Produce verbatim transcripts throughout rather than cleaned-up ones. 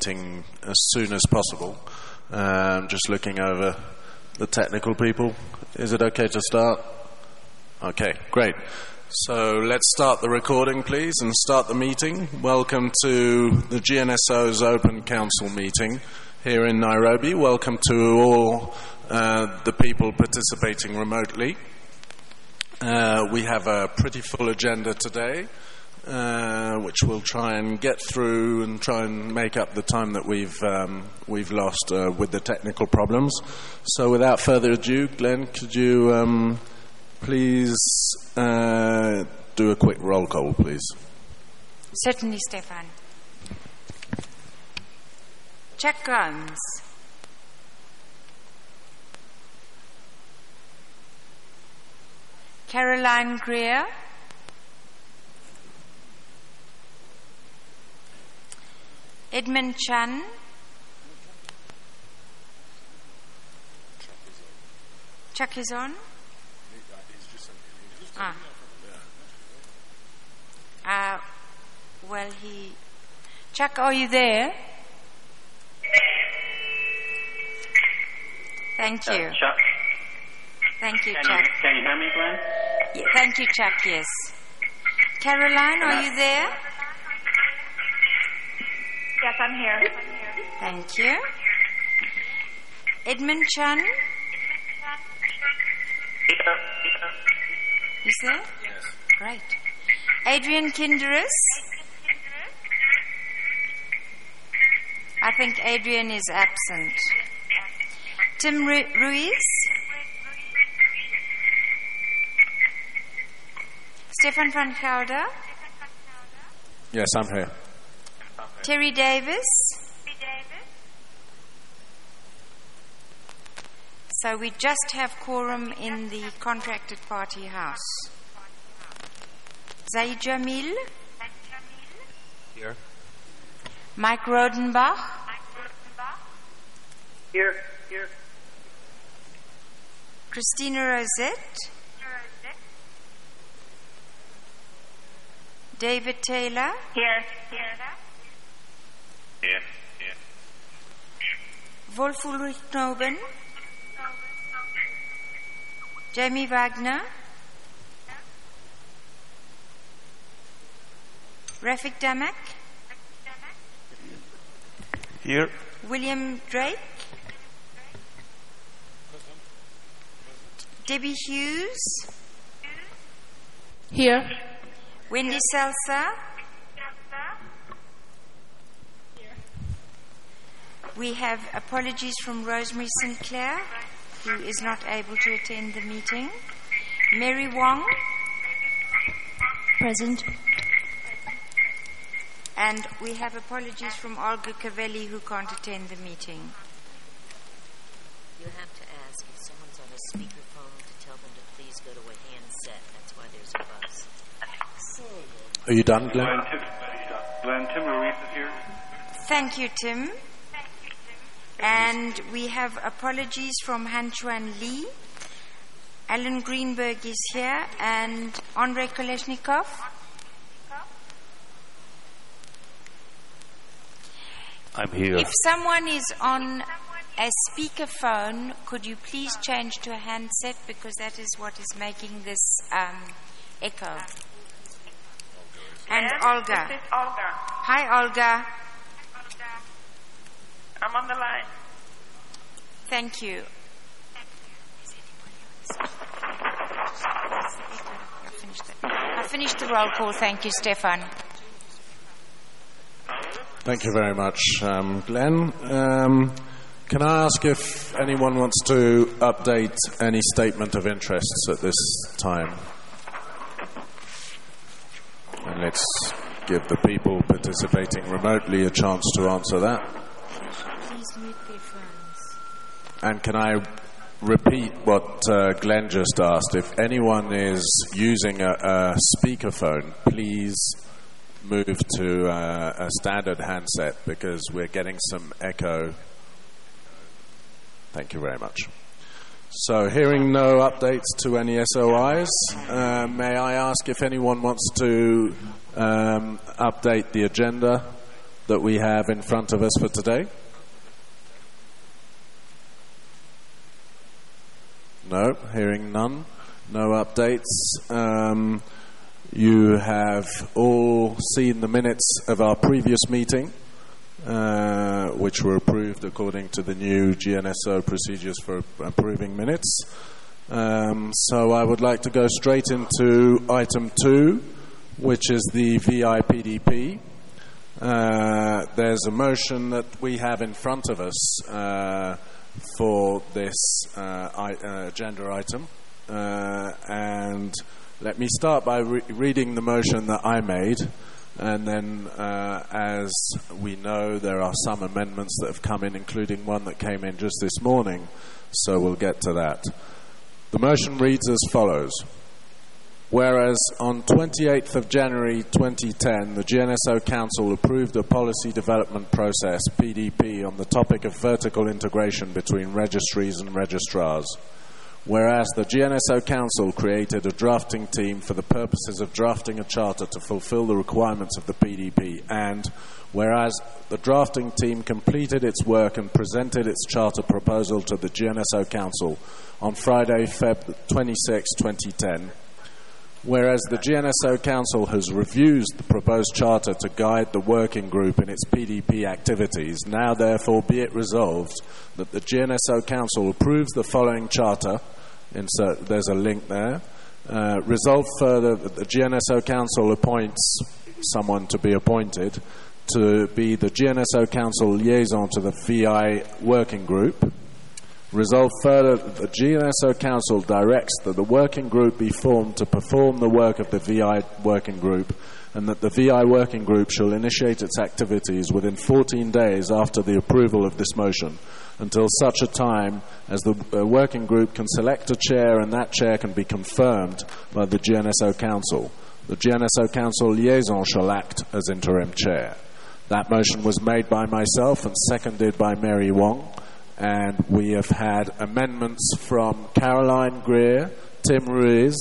meeting as soon as possible. Um, just looking over the technical people. Is it okay to start? Okay, great. So let's start the recording, please, and start the meeting. Welcome to the G N S O's Open Council meeting here in Nairobi. Welcome to all uh, the people participating remotely. Uh, we have a pretty full agenda today, uh, which we'll try and get through and try and make up the time that we've um, we've lost uh, with the technical problems. So without further ado, Glenn, could you um, please uh, do a quick roll call, please? Certainly, Stefan. Jack Grimes. Caroline Greer. Edmund Chan. Chuck is on. Ah. Uh, well, he... Chuck, are you there? Thank you. Uh, Chuck. Thank you, Can Chuck. you, can you hear me, Glenn? Yeah, thank you, Chuck, yes. Caroline, Can are I- you there? Yes, I'm here. Thank you. Edmund Chan, is there? Yes. Great. Adrian Kinderis. I think Adrian is absent. Tim Ru- Ruiz. Stefan van Gelder. Yes, I'm here. Terry Davis. So we just have quorum in the contracted party house. Zaid Jamil. Here. Mike Rodenbach. Here, here. Christina Rosette. David Taylor. Here. Here. Here, here. Wolf Ulrich Knoben. Jamie Wagner. Rafik Damak. Here. William Drake. Debbie Hughes. Here. Wendy Seltzer. We have apologies from Rosemary Sinclair, who is not able to attend the meeting. Mary Wong. Present. And we have apologies from Olga Cavelli, who can't attend the meeting. You have to ask if someone's on a speakerphone to tell them to please go to a handset. That's why there's a buzz. Are you done, Glenn? Glenn, Tim, Glenn, Tim Ruiz is here. Thank you, Tim. And we have apologies from Han Chuan Lee. Alan Greenberg is here, and Andrei Kolesnikov. I'm here. If someone is on a speakerphone, could you please change to a handset, because that is what is making this um, echo. And Olga. This is Olga. Hi, Olga. I'm on the line. Thank you. I finished the, I finished the roll call. Thank you, Stefan. Thank you very much, um, Glenn. Um, can I ask if anyone wants to update any statement of interests at this time? And let's give the people participating remotely a chance to answer that. Please mute their phones. And can I repeat what uh, Glenn just asked? If anyone is using a, a speakerphone, please move to uh, a standard handset, because we're getting some echo. Thank you very much. So, hearing no updates to any S O Is, uh, may I ask if anyone wants to um, update the agenda that we have in front of us for today? No, hearing none. No updates. Um, you have all seen the minutes of our previous meeting, uh, which were approved according to the new G N S O procedures for approving minutes. Um, so I would like to go straight into item two, which is the V I P D P. Uh, there's a motion that we have in front of us uh, for this uh, I, uh, agenda item. Uh, and let me start by re- reading the motion that I made, and then uh, as we know, there are some amendments that have come in, including one that came in just this morning, so we'll get to that. The motion reads as follows. Whereas on twenty-eighth of January twenty ten, the G N S O Council approved a policy development process, P D P, on the topic of vertical integration between registries and registrars. Whereas the G N S O Council created a drafting team for the purposes of drafting a charter to fulfill the requirements of the P D P, and whereas the drafting team completed its work and presented its charter proposal to the G N S O Council on Friday, February twenty-sixth, twenty ten, whereas the G N S O Council has reviewed the proposed charter to guide the working group in its P D P activities, now therefore be it resolved that the G N S O Council approves the following charter. Insert, there's a link there. Uh, resolve further that the G N S O Council appoints someone to be appointed to be the G N S O Council liaison to the V I working group. Resolve further that the G N S O Council directs that the working group be formed to perform the work of the V I working group, and that the V I working group shall initiate its activities within fourteen days after the approval of this motion, until such a time as the uh, working group can select a chair, and that chair can be confirmed by the G N S O Council. The G N S O Council liaison shall act as interim chair. That motion was made by myself and seconded by Mary Wong. And we have had amendments from Caroline Greer, Tim Ruiz,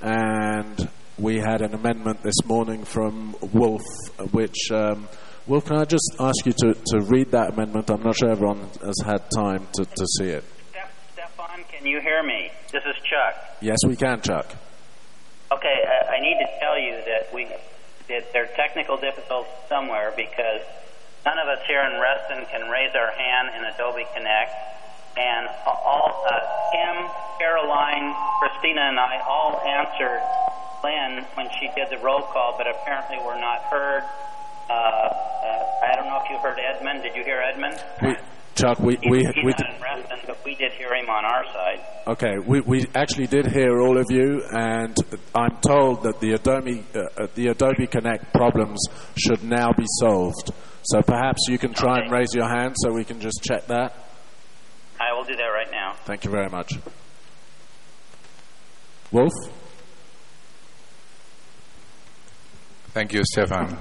and we had an amendment this morning from Wolf, which, um, Wolf, can I just ask you to, to read that amendment? I'm not sure everyone has had time to, to see it. Stefan, can you hear me? This is Chuck. Yes, we can, Chuck. Okay, I, I need to tell you that we that there are technical difficulties somewhere, because none of us here in Reston can raise our hand in Adobe Connect, and all uh, Kim, Caroline, Christina, and I all answered Lynn when she did the roll call, but apparently were not heard. Uh, uh, I don't know if you heard Edmund. Did you hear Edmund? We, Chuck, we he, we he's we not in Reston, but we did hear him on our side. Okay, we we actually did hear all of you, and I'm told that the Adobe uh, the Adobe Connect problems should now be solved. So perhaps you can try okay. and raise your hand so we can just check that. I will do that right now. Thank you very much. Wolf? Thank you, Stefan.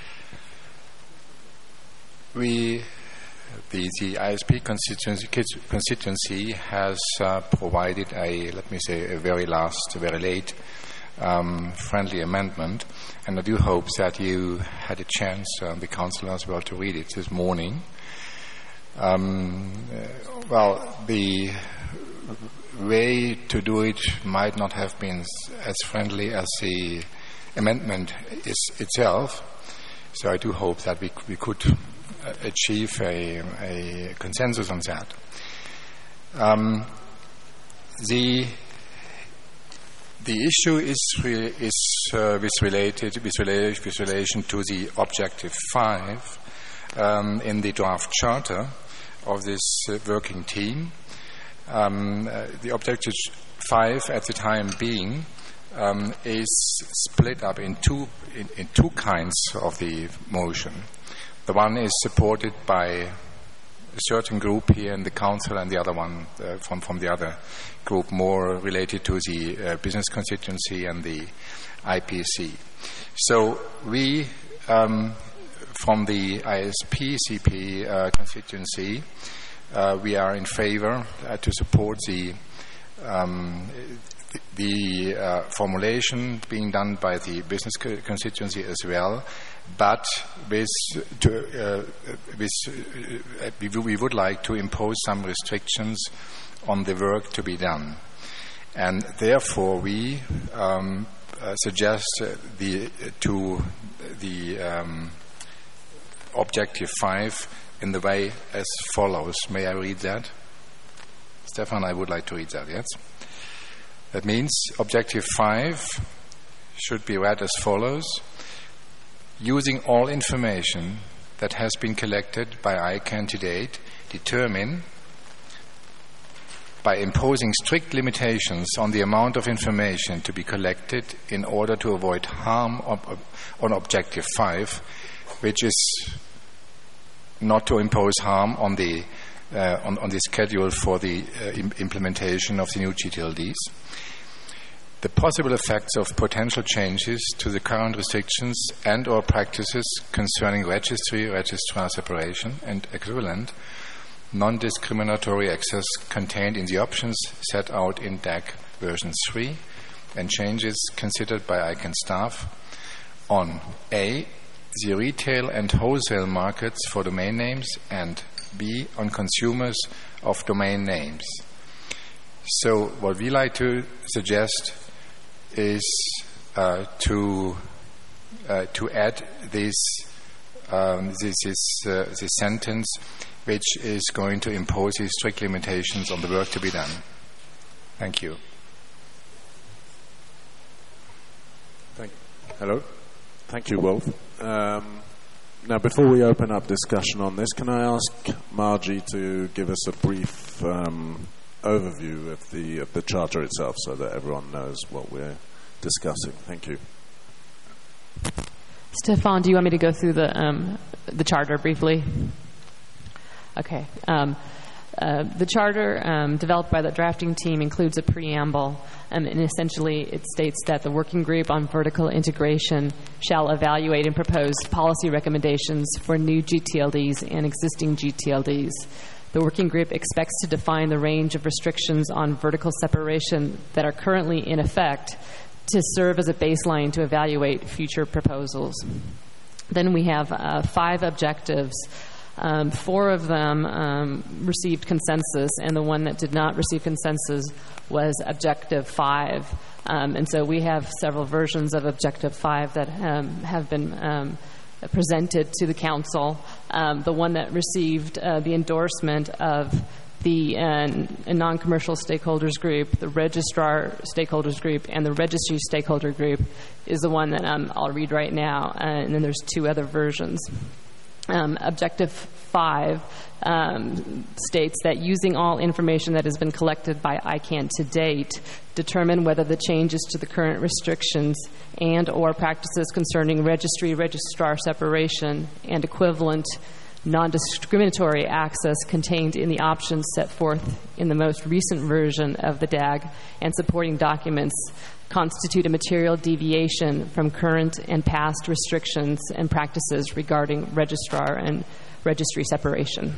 We, the, the I S P constituency, constituency has uh, provided a, let me say, a very last, very late Um, friendly amendment, and I do hope that you had a chance, uh, the council as well, to read it this morning. Um, uh, well, the way to do it might not have been as friendly as the amendment is itself, so I do hope that we, we could uh, achieve a, a consensus on that. Um, the The issue is re- is uh, with related with, rela- with relation to the objective five um, in the draft charter of this uh, working team. Um, uh, the objective five, at the time being, um, is split up in two in, in two kinds of the motion. The one is supported by a certain group here in the council, and the other one uh, from, from the other group, more related to the uh, business constituency and the I P C. So we, um, from the I S P C P uh, constituency, uh, we are in favor uh, to support the um, the uh, formulation being done by the business co- constituency as well, but with, to, uh, with, uh, we, we would like to impose some restrictions on the work to be done. And therefore we um, uh, suggest uh, the, uh, to the um, objective five in the way as follows. May I read that? Stefan, I would like to read that, yes? That means objective five should be read as follows. Using all information that has been collected by ICANN to date, determine by imposing strict limitations on the amount of information to be collected in order to avoid harm ob- on objective five, which is not to impose harm on the uh, on, on the schedule for the uh, im- implementation of the new G T L Ds. The possible effects of potential changes to the current restrictions and or practices concerning registry, registrar separation and equivalent non-discriminatory access contained in the options set out in D A C version three and changes considered by ICANN staff on A, the retail and wholesale markets for domain names, and B, on consumers of domain names. So what we like to suggest is uh, to uh, to add this um, this this, uh, this sentence, which is going to impose these strict limitations on the work to be done. Thank you. Thank, hello. Thank you, Wolf. Um, now, before we open up discussion on this, can I ask Margie to give us a brief um, overview of the of the charter itself, so that everyone knows what we're discussing? Thank you. Stefan, do you want me to go through the um, the charter briefly? Okay. Um, uh, the charter um, developed by the drafting team includes a preamble, um, and essentially it states that the working group on vertical integration shall evaluate and propose policy recommendations for new G T L Ds and existing G T L Ds. The working group expects to define the range of restrictions on vertical separation that are currently in effect to serve as a baseline to evaluate future proposals. Then we have uh, five objectives. Um, four of them um, received consensus, and the one that did not receive consensus was Objective five. Um, and so we have several versions of Objective five that um, have been um, presented to the Council. Um, the one that received uh, the endorsement of the uh, non-commercial stakeholders group, the registrar stakeholders group, and the registry stakeholder group is the one that um, I'll read right now. Uh, and then there's two other versions. Um, Objective five um, states that using all information that has been collected by ICANN to date, determine whether the changes to the current restrictions and or practices concerning registry, registrar separation, and equivalent non-discriminatory access contained in the options set forth in the most recent version of the D A G and supporting documents constitute a material deviation from current and past restrictions and practices regarding registrar and registry separation.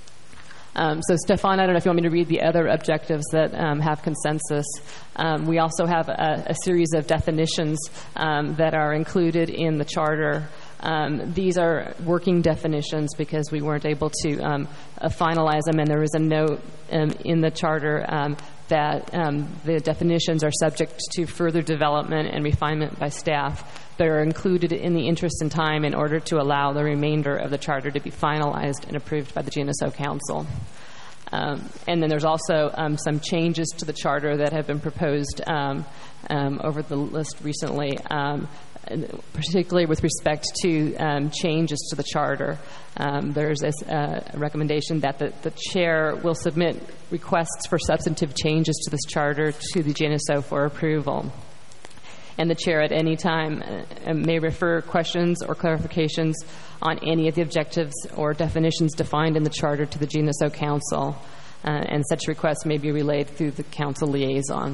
Um, so, Stefan, I don't know if you want me to read the other objectives that um, have consensus. Um, we also have a, a series of definitions um, that are included in the charter. Um, these are working definitions because we weren't able to um, uh, finalize them, and there is a note um, in the charter um, that um, the definitions are subject to further development and refinement by staff. They're included in the interest in time in order to allow the remainder of the charter to be finalized and approved by the G N S O Council. Um, and then there's also um, some changes to the charter that have been proposed um, um, over the list recently, um, particularly with respect to um, changes to the charter. Um, there's a uh, recommendation that the, the chair will submit requests for substantive changes to this charter to the G N S O for approval. And the chair at any time uh, may refer questions or clarifications on any of the objectives or definitions defined in the charter to the G N S O Council, uh, and such requests may be relayed through the Council liaison.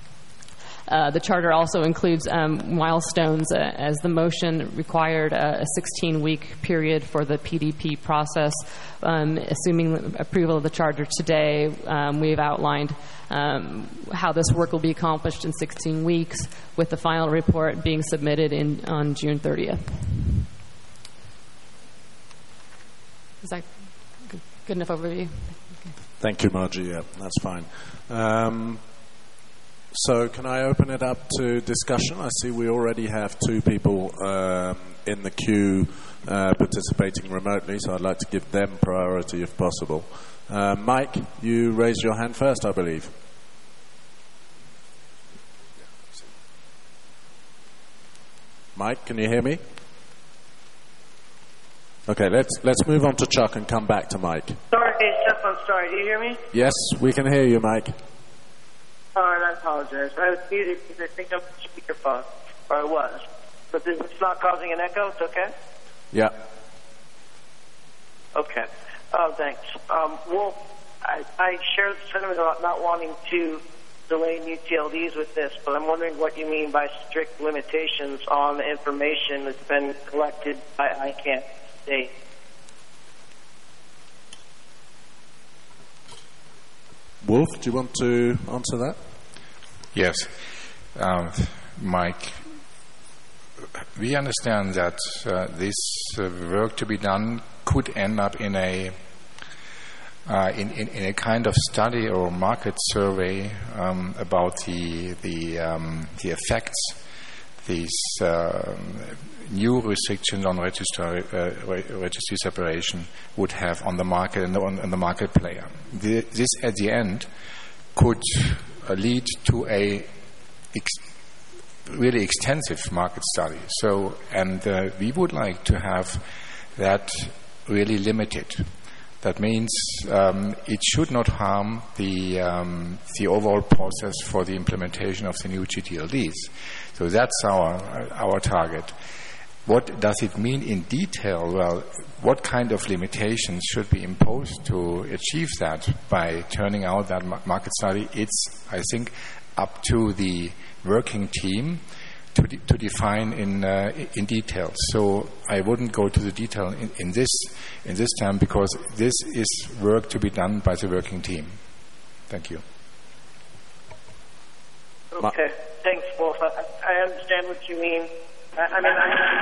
Uh, the charter also includes um, milestones, uh, as the motion required uh, a sixteen-week period for the P D P process. Um, assuming approval of the charter today, um, we've outlined um, how this work will be accomplished in sixteen weeks, with the final report being submitted in, on June thirtieth. Is that good, good enough overview? Thank you, Margie. Yeah, that's fine. Um, so can I open it up to discussion? I see we already have two people um, in the queue uh, participating remotely, so I'd like to give them priority if possible. Uh, Mike, you raised your hand first, I believe. Mike, can you hear me? Okay, let's let's move on to Chuck and come back to Mike. Sorry, Steph, I'm sorry. Do you hear me? Yes, we can hear you, Mike. All right, I apologize. I was muted because I think I'm on speakerphone, or I was. But this, it's not causing an echo? It's okay? Yeah. Okay. Oh, thanks. Um, well, I, I share the sentiment about not wanting to delay new T L Ds with this, but I'm wondering what you mean by strict limitations on the information that's been collected by I CANN to date. Wolf, do you want to answer that? Yes. Um, Mike, we understand that uh, this uh, work to be done could end up in a uh, in, in, in a kind of study or market survey um, about the the um, the effects these uh, new restrictions on registry, uh, registry separation would have on the market and on, on the market player. The, this, at the end, could uh, lead to a ex- really extensive market study. So, and uh, we would like to have that really limited. That means um, it should not harm the um, the overall process for the implementation of the new G T L Ds. So that's our our target. What does it mean in detail? Well, what kind of limitations should be imposed to achieve that by turning out that market study? It's, I think, up to the working team to, de- to define in uh, in detail. So I wouldn't go to the detail in, in this in this time because this is work to be done by the working team. Thank you. Okay, thanks, Wolf. I, I understand what you mean. I, I mean,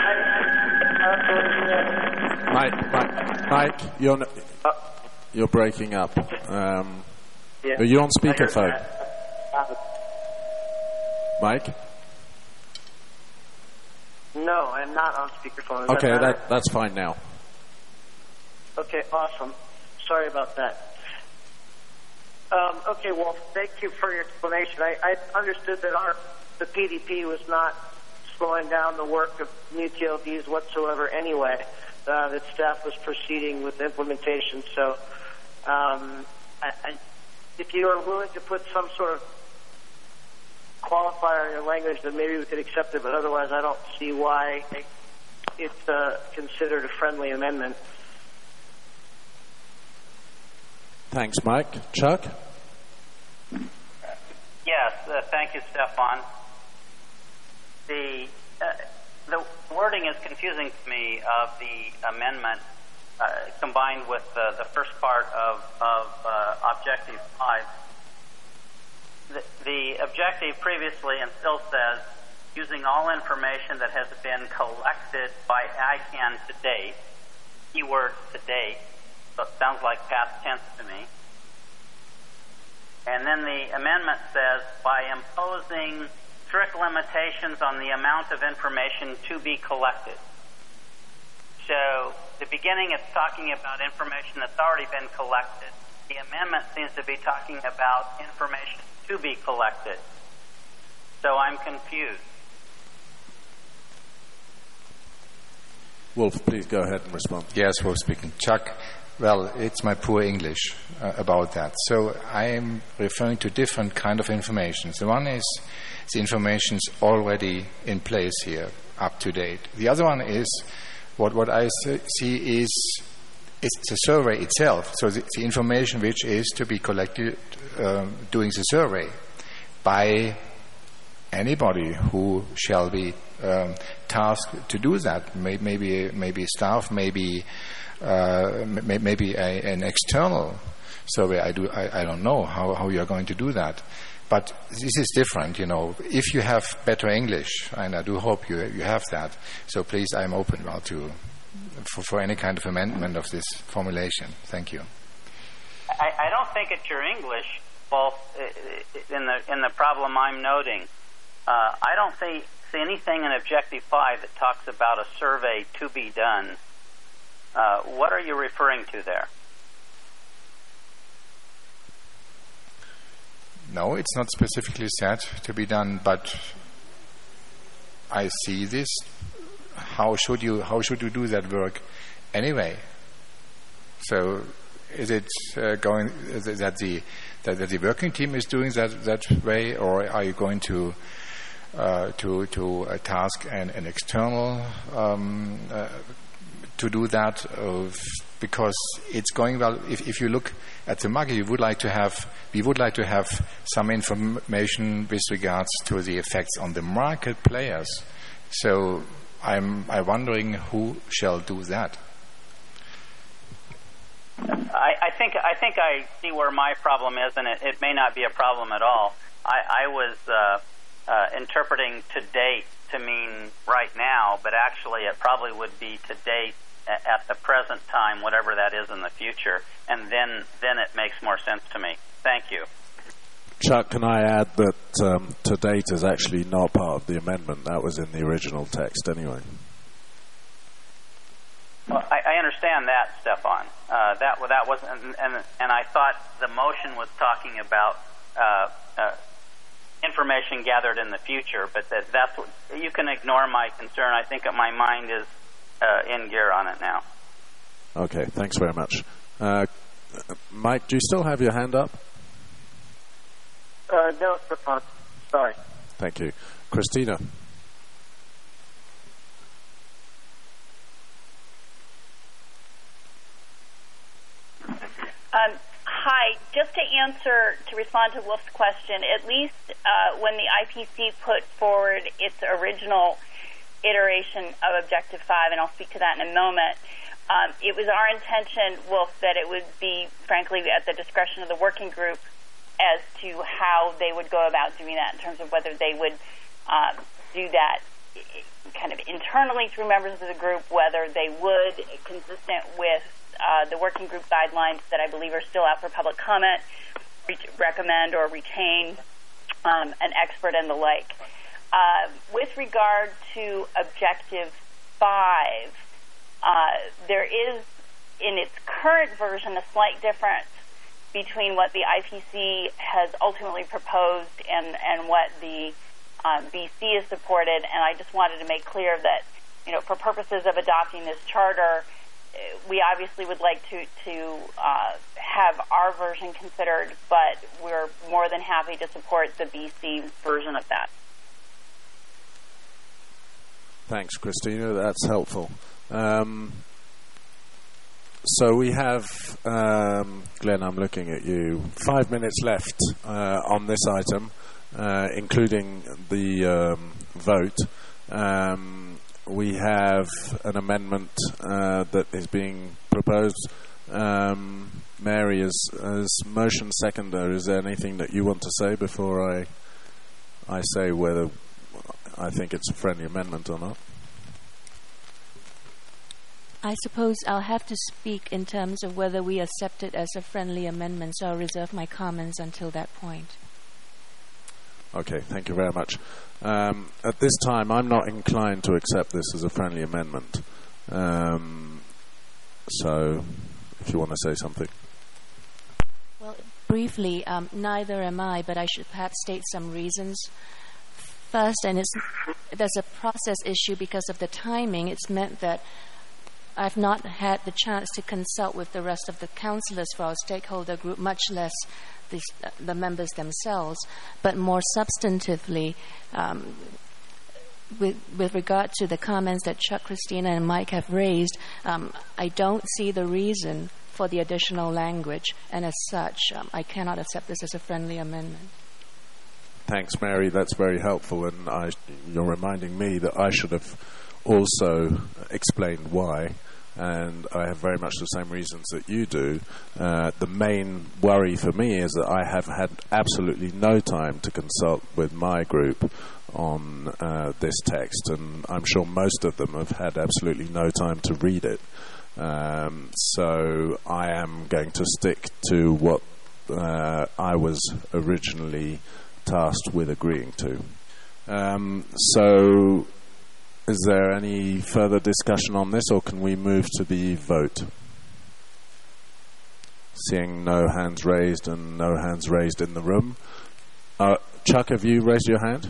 I, I, I, Mike, Mike, Mike, you're n- uh, you're breaking up. Um, yeah, are you on speakerphone, uh, Mike? No, I'm not on speakerphone. Is Okay, that, that that's fine now. Okay, awesome. Sorry about that. Um, okay, well, thank you for your explanation. I, I understood that our the P D P was not slowing down the work of new T L Ds whatsoever anyway, uh, that staff was proceeding with implementation. So um, I, I, if you are willing to put some sort of qualifier in your language, then maybe we could accept it, but otherwise I don't see why it's uh, considered a friendly amendment. Thanks, Mike. Chuck? Yes, uh, thank you, Stefan. The uh, the wording is confusing to me of the amendment uh, combined with uh, the first part of, of uh, Objective five. The, the objective previously and still says, using all information that has been collected by I CANN to date, keyword to date, so it sounds like past tense to me. And then the amendment says, by imposing strict limitations on the amount of information to be collected. So, the beginning it's talking about information that's already been collected. The amendment seems to be talking about information to be collected. So I'm confused. Wolf, please go ahead and respond. Yes, Wolf speaking. Chuck, well, it's my poor English uh, about that. So I am referring to different kind of information. The one is the information is already in place here, up to date. The other one is what, what I see is it's the survey itself. So the, the information which is to be collected um, doing the survey by anybody who shall be um, tasked to do that. Maybe maybe staff, maybe uh, maybe a, an external survey. I do. I, I don't know how, how you are going to do that. But this is different, you know. If you have better English, and I do hope you you have that, so please, I'm open well to for, for any kind of amendment of this formulation. Thank you. I, I don't think it's your English, Wolf, in the in the problem I'm noting. Uh, I don't see, see anything in Objective five that talks about a survey to be done. Uh, what are you referring to there? No, it's not specifically said to be done, but I see this. How should you how should you do that work anyway? So is it uh, going that the that, that the working team is doing that that way, or are you going to uh, to to uh, task an, an external um, uh, to do that? Uh, because it's going well. If, if you look at the market, you would like to have we would like to have some information with regards to the effects on the market players. So I'm I'm wondering who shall do that. I, I think I think I see where my problem is, and it, it may not be a problem at all. I, I was uh, uh, interpreting to date to mean right now, but actually it probably would be to date at, at the present time, whatever that is in the future, and then then it makes more sense to me. Thank you. Chuck, can I add that um, to date is actually not part of the amendment. That was in the original text anyway. Well, I, I understand that, Stefan. Uh, that that wasn't, and, and and I thought the motion was talking about uh, uh, information gathered in the future. But that that's what, you can ignore my concern. I think that my mind is uh, in gear on it now. Okay, thanks very much, uh, Mike. Do you still have your hand up? Uh, no, Stefan. Sorry. Thank you, Christina. Um, hi. Just to answer, to respond to Wolf's question, at least uh, when the I P C put forward its original iteration of Objective five, and I'll speak to that in a moment, um, it was our intention, Wolf, that it would be, frankly, at the discretion of the working group as to how they would go about doing that in terms of whether they would um, do that kind of internally through members of the group, whether they would, consistent with Uh, the working group guidelines that I believe are still out for public comment, re- recommend or retain um, an expert and the like. Uh, with regard to Objective five, uh, there is, in its current version, a slight difference between what the I P C has ultimately proposed and, and what the um, B C has supported, and I just wanted to make clear that, you know, for purposes of adopting this charter, we obviously would like to, to uh, have our version considered, but we're more than happy to support the B C version of that. Thanks, Christina. That's helpful. Um, so we have, um, Glenn, I'm looking at you, five minutes left uh, on this item, uh, including the um, vote. Um, We have an amendment uh, that is being proposed. Um, Mary, as, as motion seconder, is there anything that you want to say before I I say whether I think it's a friendly amendment or not? I suppose I'll have to speak in terms of whether we accept it as a friendly amendment, so I'll reserve my comments until that point. Okay, thank you very much. Um, at this time, I'm not inclined to accept this as a friendly amendment. Um, so, if you want to say something. Well, briefly, um, neither am I, but I should perhaps state some reasons. First, and it's, there's a process issue because of the timing. It's meant that I've not had the chance to consult with the rest of the councillors for our stakeholder group, much less the, uh, the members themselves. But more substantively, um, with, with regard to the comments that Chuck, Christina, and Mike have raised, um, I don't see the reason for the additional language, and as such, um, I cannot accept this as a friendly amendment. Thanks, Mary. That's very helpful, and I, you're reminding me that I should have also explained why. and I have very much the same reasons that you do. Uh, the main worry for me is that I have had absolutely no time to consult with my group on uh, this text, and I'm sure most of them have had absolutely no time to read it. Um, so I am going to stick to what uh, I was originally tasked with agreeing to. Um, so is there any further discussion on this, or can we move to the vote? Seeing no hands raised and no hands raised in the room. Uh, Chuck, have you raised your hand?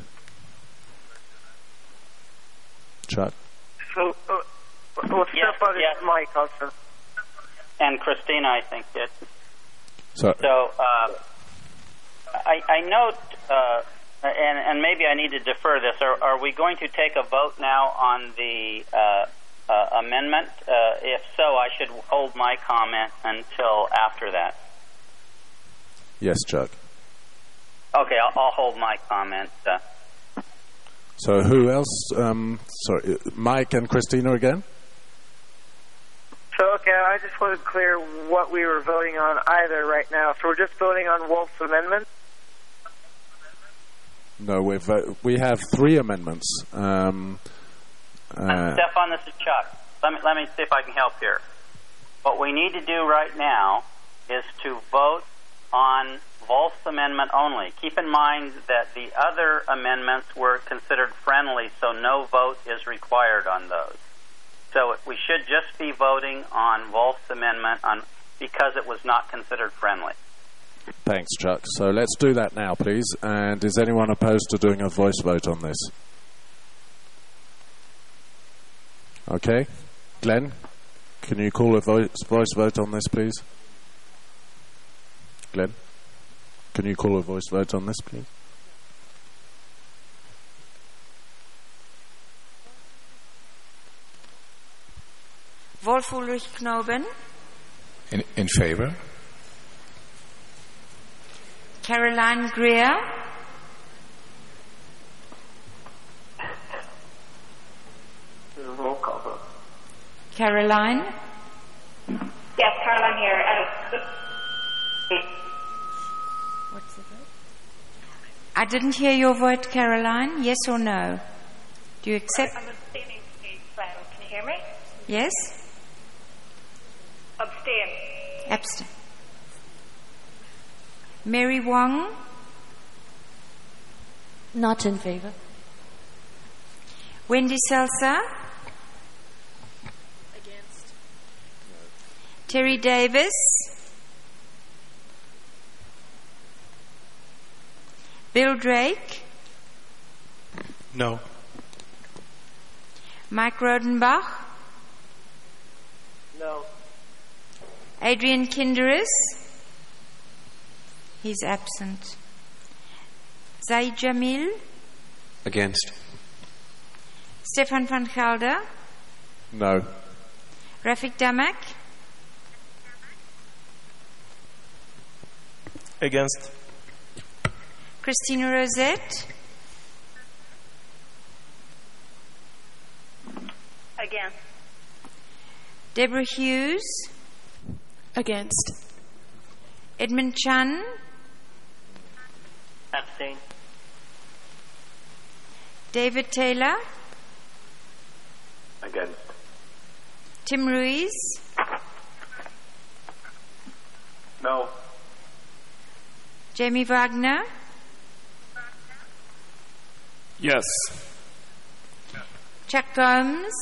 Chuck? So, uh, well, Yes, step on yes. his mic also. And Christina, I think, did. So, So uh, I, I note, uh, and, and maybe I need to defer this, are, are we going to take a vote now on the uh, uh, amendment? Uh, if so, I should hold my comment until after that. yes, Chuck. Okay, I'll, I'll hold my comment. Uh, So who else? Um, sorry, Mike and Christina again? So, okay, I just wasn't clear what we were voting on either right now. So we're just voting on Wolf's amendment? No, we've, uh, we have three amendments. Um, uh, Stefan, this is Chuck. Let me, let me see if I can help here. What we need to do right now is to vote on Wolf's amendment only. Keep in mind that the other amendments were considered friendly, so no vote is required on those. So we should just be voting on Wolf's amendment on, because it was not considered friendly. Thanks, Chuck. So let's do that now, please. And is anyone opposed to doing a voice vote on this? Okay. Glenn, can you call a voice, voice vote on this, please? Glenn, can you call a voice vote on this, please? Wolf Ulrich Knoben, In, in favor? Caroline Greer, There's a roll call vote. Caroline, Yes, Caroline here. Uh, what's the vote? I didn't hear your vote, Caroline. Yes or no? Do you accept? I'm abstaining, please. Can you hear me? Yes? Abstain. Abstain. Mary Wong, Not in favor. Wendy Seltzer, Terry Davis, Bill Drake, No. Mike Rodenbach, No. Adrian Kinderis, he's absent, Zaid Jamil, Against. Stefan van Gelder, No. Rafik Damak, Against. Christina Rosette, Again. Deborah Hughes, Against. Edmund Chan, Abstain. David Taylor, Against. Tim Ruiz, No. Jamie Wagner, Yes. Chuck Gomes,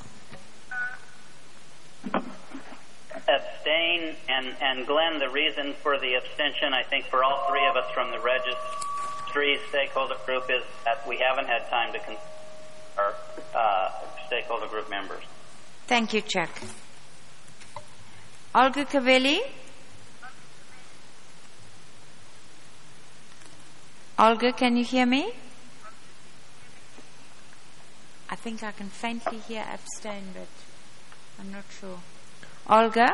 Abstain, and, and Glenn, the reason for the abstention, I think for all three of us from the registry stakeholder group, is that we haven't had time to consult our uh, stakeholder group members. Thank you, Chuck. Olga Cavelli, Olga, can you hear me? I think I can faintly hear abstain, but I'm not sure. Olga?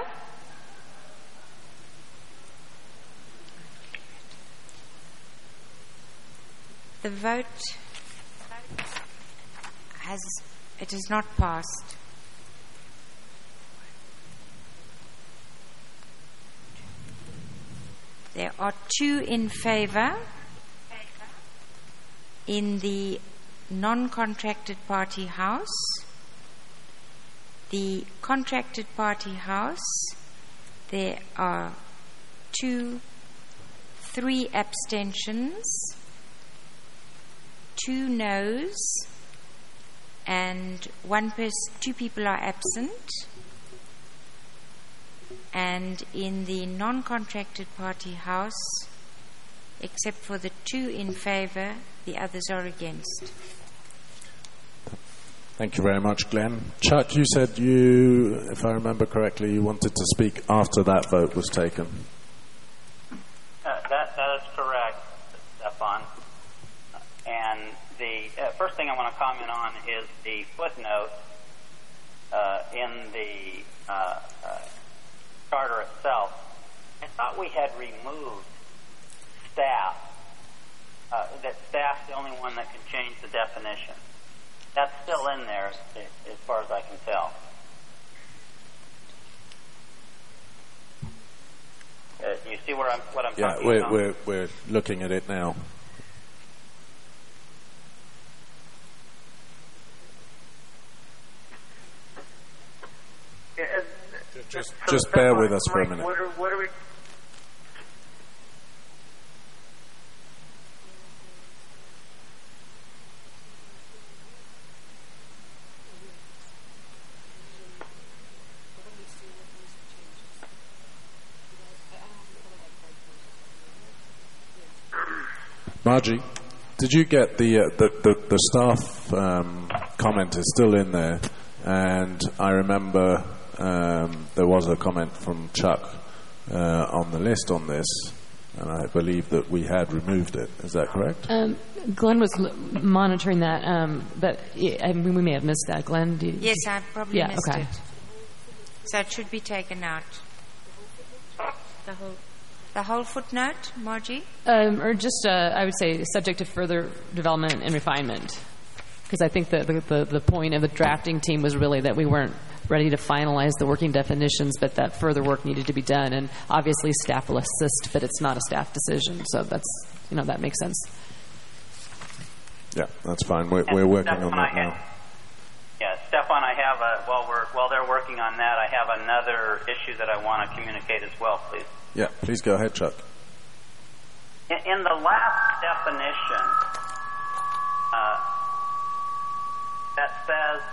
The vote has, it is not passed. There are two in favor in the non-contracted party house. The contracted party house, there are two, three abstentions, two noes, and one person, two people are absent. And in the non-contracted party house, except for the two in favor, the others are against. Thank you very much, Glenn. Chuck, you said you, if I remember correctly, you wanted to speak after that vote was taken. Uh, that, that is correct, Stefan. And the uh, first thing I want to comment on is the footnote uh, in the uh, uh, charter itself. I thought we had removed staff, uh, that staff's the only one that can change the definition. That's still in there as, as far as I can tell. Uh, you see where I'm, what I'm yeah, talking we're, about? we're, we're looking at it now. Just, just bear with us for a minute. What are, what are we? Margie, did you get the uh, the, the, the staff um, comment is still in there, and I remember um, there was a comment from Chuck uh, on the list on this, and I believe that we had removed it. Is that correct? Um, Glenn was l- monitoring that, um, but yeah, I mean, we may have missed that. Glenn, do you? Yes, I probably yeah, missed okay. it. So it should be taken out. The whole, the whole footnote, Margie? Um, or just, uh, I would say, subject to further development and refinement. Because I think that the, the, the point of the drafting team was really that we weren't ready to finalize the working definitions, but that further work needed to be done. And obviously staff will assist, but it's not a staff decision. So that's, you know, that makes sense. Yeah, that's fine. We're, we're working on that now. Yeah, Stefan, I have a, while we're while they're working on that, I have another issue that I want to communicate as well, please. Yeah, please go ahead, Chuck. In, in the last definition, uh, that says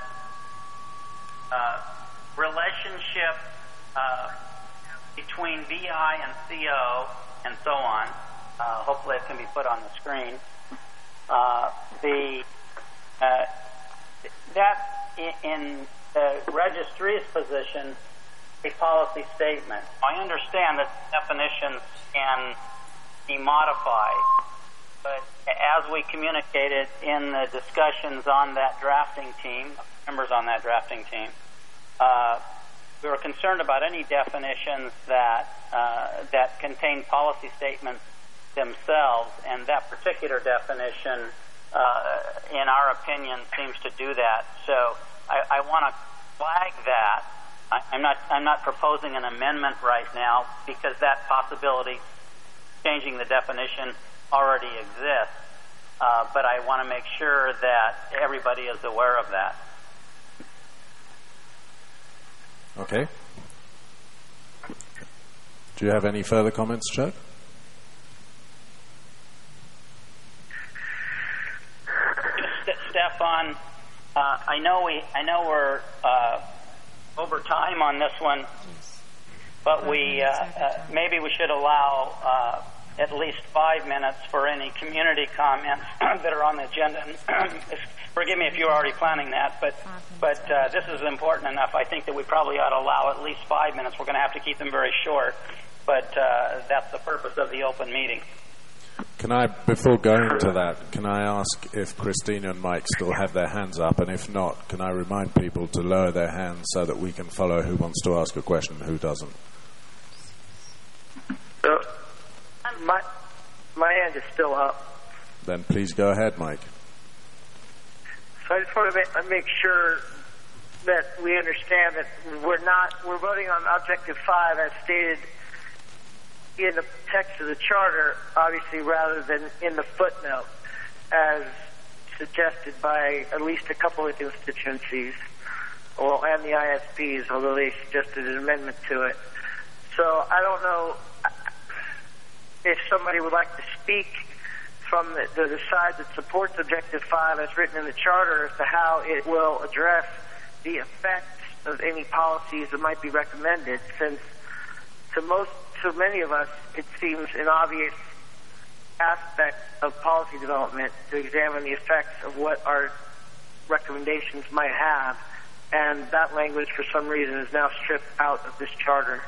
uh, relationship uh, between V I and C O and so on. Uh, hopefully, it can be put on the screen. Uh, the uh, that in the registry's position, a policy statement. I understand that definitions can be modified, but as we communicated in the discussions on that drafting team, members on that drafting team, uh, we were concerned about any definitions that uh, that contain policy statements themselves, and that particular definition, uh, in our opinion, seems to do that. So I, I want to flag that. I, I'm not I'm not proposing an amendment right now because that possibility, changing the definition, already exists. Uh, but I want to make sure that everybody is aware of that. Okay. Do you have any further comments, Chuck? Stefan, uh, I know we, I know we're uh, over time on this one, but we uh, uh, maybe we should allow uh, at least five minutes for any community comments that are on the agenda. Forgive me if you're already planning that, but but uh, this is important enough. I think that we probably ought to allow at least five minutes. We're going to have to keep them very short, but uh, that's the purpose of the open meeting. Can I, before going to that, can I ask if Christina and Mike still have their hands up, and if not, can I remind people to lower their hands so that we can follow who wants to ask a question and who doesn't? Uh, my, my hand is still up. Then please go ahead, Mike. So I just want to make, make sure that we understand that we're not, we're voting on Objective five as stated in the text of the charter, obviously, rather than in the footnote, as suggested by at least a couple of constituencies, well, and the I S Ps, although they suggested an amendment to it. So I don't know if somebody would like to speak from the, the, the side that supports Objective five as written in the charter as to how it will address the effects of any policies that might be recommended, since to most, to many of us, it seems an obvious aspect of policy development to examine the effects of what our recommendations might have, and that language, for some reason, is now stripped out of this charter.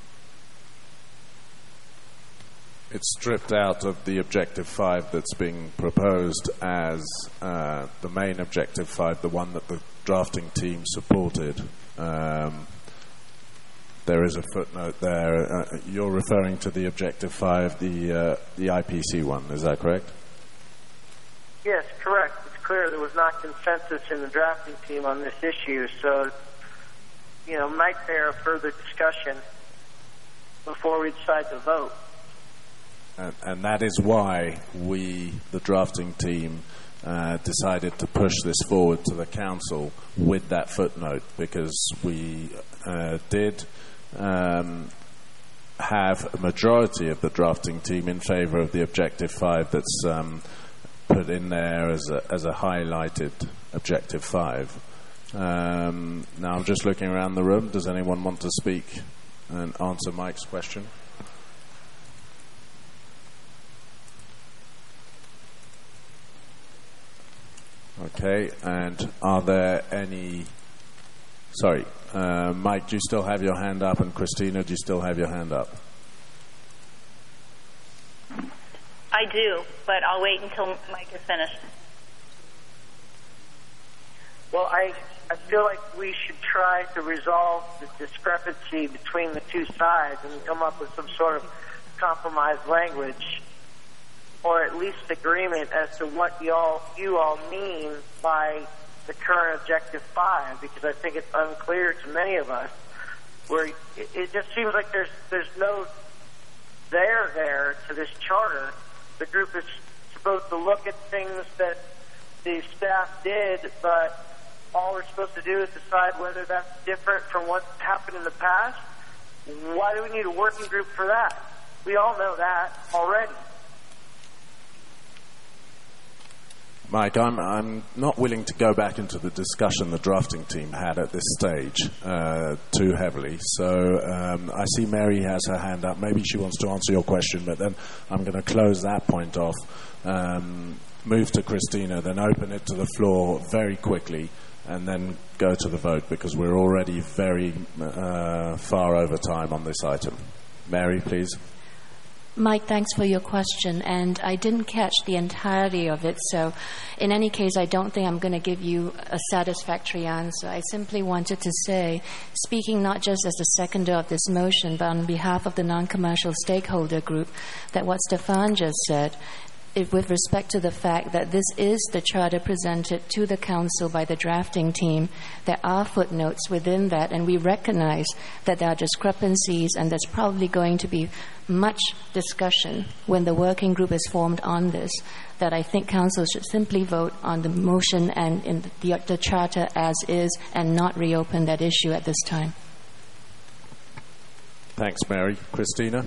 It's stripped out of the Objective five that's being proposed as uh, the main Objective five, the one that the drafting team supported. Um, there is a footnote there. Uh, you're referring to the Objective five, the uh, the I P C one, is that correct? Yes, correct. It's clear there was not consensus in the drafting team on this issue, so, you know, might bear further discussion before we decide to vote. And, and that is why we, the drafting team, uh, decided to push this forward to the council with that footnote, because we uh, did um, have a majority of the drafting team in favour of the Objective five that's um, put in there as a, as a highlighted Objective five. Um, now I'm just looking around the room. Does anyone want to speak and answer Mike's question? Okay, and are there any... Sorry, uh, Mike, do you still have your hand up? And Christina, do you still have your hand up? I do, but I'll wait until Mike is finished. Well, I, I feel like we should try to resolve the discrepancy between the two sides and come up with some sort of compromise language, or at least agreement as to what you all you all mean by the current Objective five, because I think it's unclear to many of us. Where it, it just seems like there's there's no there there to this charter. The group is supposed to look at things that the staff did, but all we're supposed to do is decide whether that's different from what happened in the past. Why do we need a working group for that? We all know that already. Mike, I'm, I'm not willing to go back into the discussion the drafting team had at this stage uh, too heavily. So um, I see Mary has her hand up. Maybe she wants to answer your question, but then I'm going to close that point off, um, move to Christina, then open it to the floor very quickly, and then go to the vote, because we're already very uh, far over time on this item. Mary, please. Mike, thanks for your question, and I didn't catch the entirety of it, so in any case, I don't think I'm going to give you a satisfactory answer. I simply wanted to say, speaking not just as the seconder of this motion, but on behalf of the non-commercial stakeholder group, that what Stefan just said, it, with respect to the fact that this is the charter presented to the council by the drafting team, there are footnotes within that, and we recognize that there are discrepancies, and there's probably going to be much discussion when the working group is formed on this, that I think council should simply vote on the motion and in the, the charter as is, and not reopen that issue at this time. Thanks, Mary. Christina?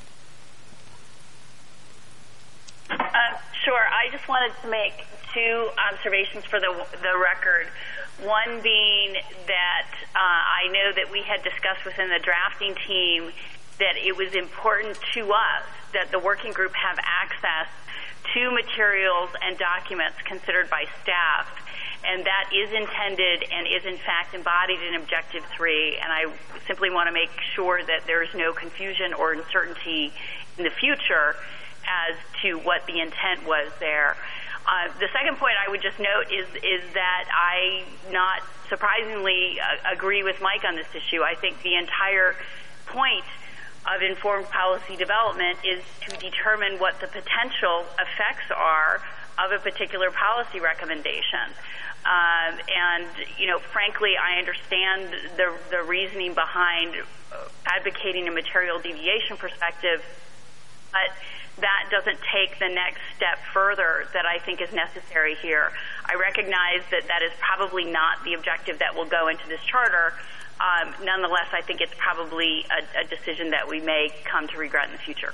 Sure. I just wanted to make two observations for the the record. One being that uh, I know that we had discussed within the drafting team that it was important to us that the working group have access to materials and documents considered by staff, and that is intended and is in fact embodied in Objective three, and I simply want to make sure that there is no confusion or uncertainty in the future as to what the intent was there. Uh, the second point I would just note is is that I, not surprisingly, uh, agree with Mike on this issue. I think the entire point of informed policy development is to determine what the potential effects are of a particular policy recommendation. Um, and, you know, frankly, I understand the, the reasoning behind advocating a material deviation perspective, but that doesn't take the next step further that I think is necessary here. I recognize that that is probably not the objective that will go into this charter. Um, nonetheless, I think it's probably a, a decision that we may come to regret in the future.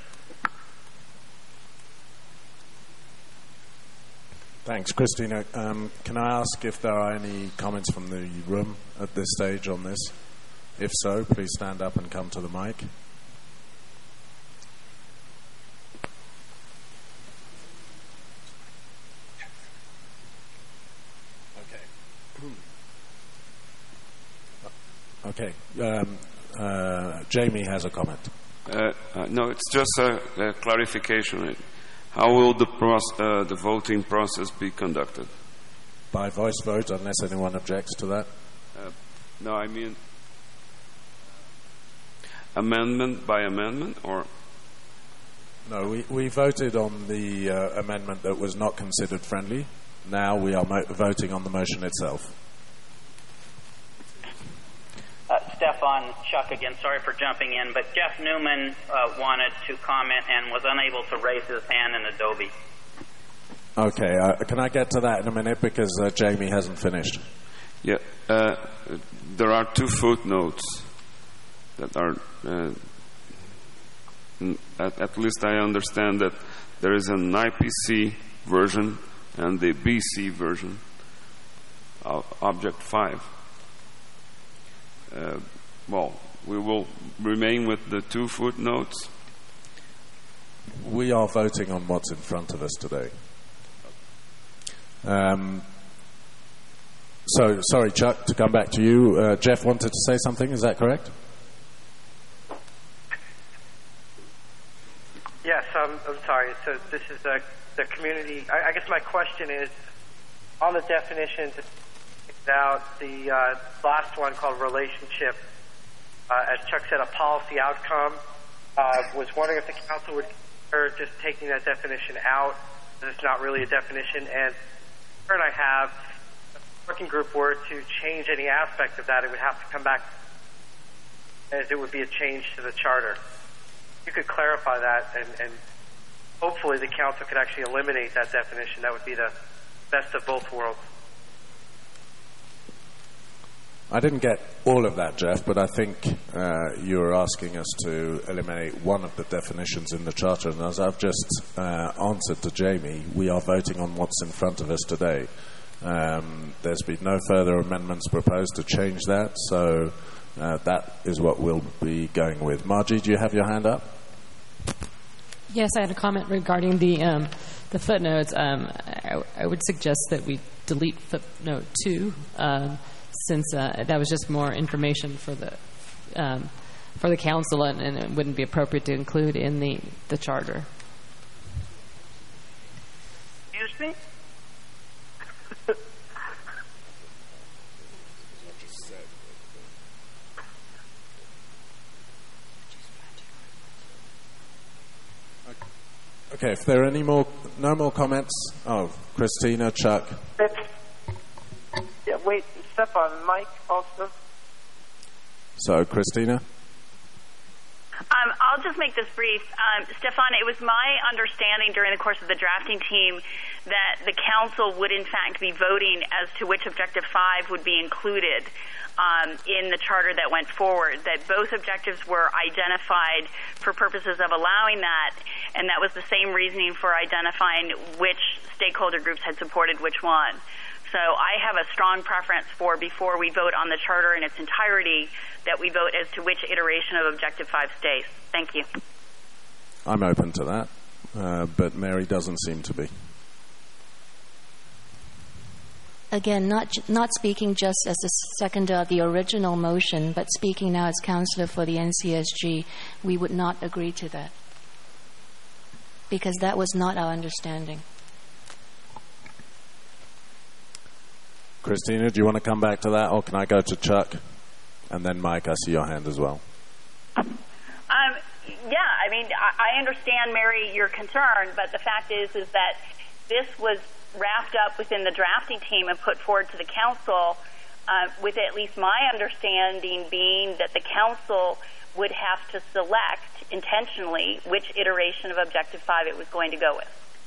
Thanks, Christina. Um, can I ask if there are any comments from the room at this stage on this? If so, please stand up and come to the mic. Okay. Um, uh, Jamie has a comment. Uh, uh, no, it's just a, a clarification. How will the, proce- uh, the voting process be conducted? By voice vote, unless anyone objects to that. Uh, no, I mean amendment by amendment, or? No, we, we voted on the uh, amendment that was not considered friendly. Now we are mo- voting on the motion itself. Uh, Stefan, Chuck again, sorry for jumping in, but Jeff Newman uh, wanted to comment and was unable to raise his hand in Adobe. Okay, uh, can I get to that in a minute because uh, Jamie hasn't finished? Yeah, uh, there are two footnotes that are, uh, at, at least I understand that there is an I P C version and the B C version of Object five. Uh, well, we will remain with the two footnotes. We are voting on what's in front of us today. Um, so, sorry, Chuck, to come back to you. Uh, Jeff wanted to say something, is that correct? Yes, I'm, I'm sorry. So this is a, the community. I, I guess my question is, on the definitions, out the uh, last one called relationship, uh, as Chuck said, a policy outcome. Uh, was wondering if the council would consider just taking that definition out, because it's not really a definition. And the concern I have, if the working group were to change any aspect of that, it would have to come back as it would be a change to the charter. You could clarify that, and, and hopefully the council could actually eliminate that definition. That would be the best of both worlds. I didn't get all of that, Jeff, but I think uh, you were asking us to eliminate one of the definitions in the Charter. And as I've just uh, answered to Jamie, we are voting on what's in front of us today. Um, there's been no further amendments proposed to change that, so uh, that is what we'll be going with. Margie, do you have your hand up? Yes, I had a comment regarding the um, the footnotes. Um, I, I would suggest that we delete footnote two. Um, since uh, that was just more information for the um, for the council, and, and it wouldn't be appropriate to include in the, the charter. Excuse me? Okay, if there are any more, no more comments. Oh, Christina, Chuck. Yeah, wait, Stefan, Mike also. So, Christina? Um, I'll just make this brief. Um, Stefan, it was my understanding during the course of the drafting team that the council would in fact be voting as to which Objective five would be included um, in the charter that went forward, that both objectives were identified for purposes of allowing that, and that was the same reasoning for identifying which stakeholder groups had supported which one. So I have a strong preference for, before we vote on the charter in its entirety, that we vote as to which iteration of Objective five stays. Thank you. I'm open to that, uh, but Mary doesn't seem to be. Again, not not speaking just as a seconder of the original motion, but speaking now as councillor for the N C S G, we would not agree to that, because that was not our understanding. Christina, do you want to come back to that, or can I go to Chuck? And then Mike, I see your hand as well. Um, yeah, I mean, I, I understand, Mary, your concern, but the fact is, is that this was wrapped up within the drafting team and put forward to the council, uh, with at least my understanding being that the council would have to select intentionally which iteration of Objective five it was going to go with.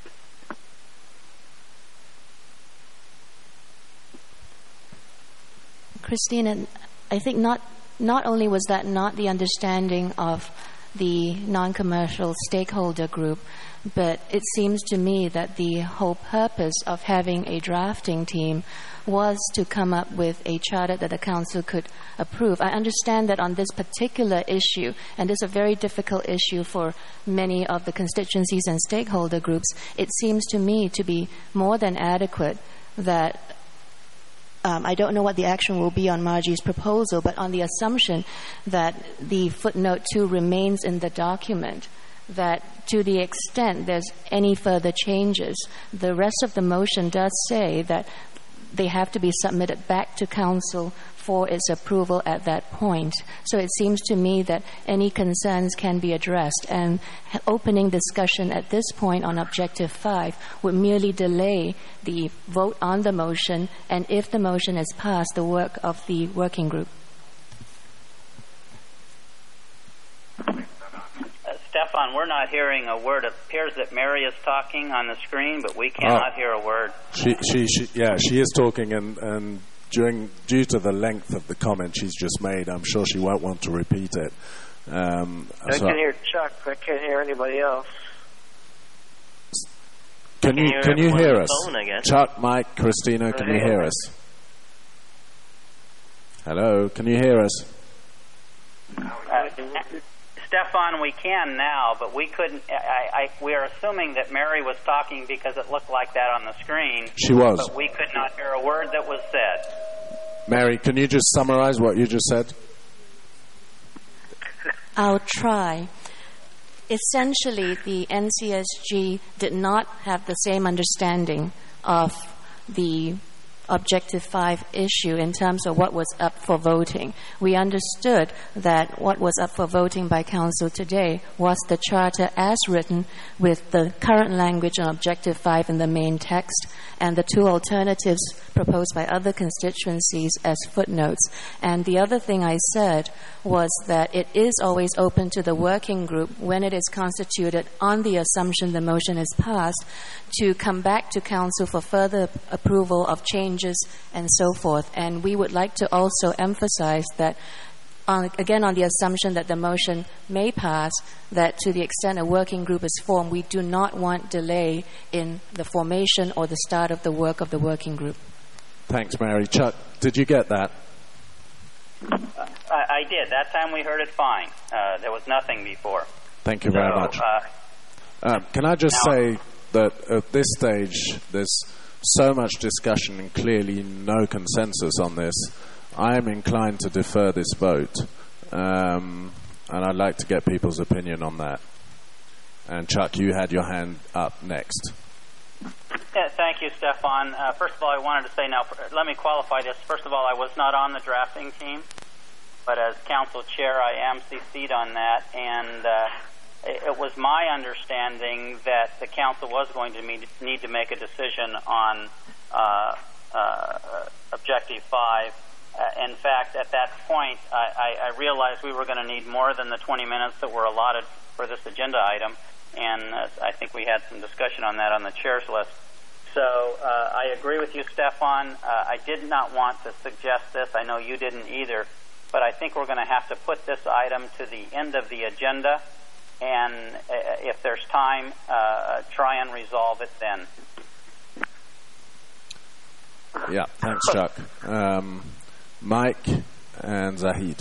Christina, I think not not only was that not the understanding of the non-commercial stakeholder group, but it seems to me that the whole purpose of having a drafting team was to come up with a charter that the council could approve. I understand that on this particular issue, and it's a very difficult issue for many of the constituencies and stakeholder groups, it seems to me to be more than adequate that Um, I don't know what the action will be on Margie's proposal, but on the assumption that the footnote two remains in the document, that to the extent there's any further changes, the rest of the motion does say that they have to be submitted back to council for its approval at that point. So it seems to me that any concerns can be addressed, and opening discussion at this point on Objective five would merely delay the vote on the motion, and if the motion is passed, the work of the working group. Stefan, we're not hearing a word. It appears that Mary is talking on the screen, but we cannot oh. hear a word. She, she, she, yeah, she is talking, and, and during, due to the length of the comment she's just made, I'm sure she won't want to repeat it. Um, I so can hear Chuck, but I can't hear anybody else. Can you, hear can you hear us? Phone, I guess. Chuck, Mike, Christina, can Uh, you hear us? Hello, can you hear us? Uh, Stefan, we can now, but we couldn't. I, I, we are assuming that Mary was talking because it looked like that on the screen. She was. But we could not hear a word that was said. Mary, can you just summarize what you just said? I'll try. Essentially, the N C S G did not have the same understanding of the Objective five issue in terms of what was up for voting. We understood that what was up for voting by Council today was the Charter as written, with the current language on Objective five in the main text, and the two alternatives proposed by other constituencies as footnotes. And the other thing I said was that it is always open to the working group, when it is constituted on the assumption the motion is passed, to come back to Council for further approval of changes and so forth. And we would like to also emphasize that, on, again, on the assumption that the motion may pass, that to the extent a working group is formed, we do not want delay in the formation or the start of the work of the working group. Thanks, Mary. Chuck, did you get that? Uh, I, I did. That time we heard it fine. Uh, there was nothing before. Thank you so, very much. Uh, um, can I just now, say that at this stage there's so much discussion and clearly no consensus on this. I am inclined to defer this vote, um, and I'd like to get people's opinion on that. And Chuck, you had your hand up next. Yeah, thank you, Stefan. Uh, first of all, I wanted to say now, let me qualify this. First of all, I was not on the drafting team, but as council chair, I am C C'd on that, and uh, it, it was my understanding that the council was going to meet, need to make a decision on uh, uh, Objective five. Uh, in fact, at that point, I, I, I realized we were going to need more than the twenty minutes that were allotted for this agenda item, and uh, I think we had some discussion on that on the chair's list. So uh, I agree with you, Stefan. Uh, I did not want to suggest this. I know you didn't either, but I think we're going to have to put this item to the end of the agenda, and uh, if there's time, uh, try and resolve it then. Yeah, thanks, Chuck. Um, Mike and Zahid.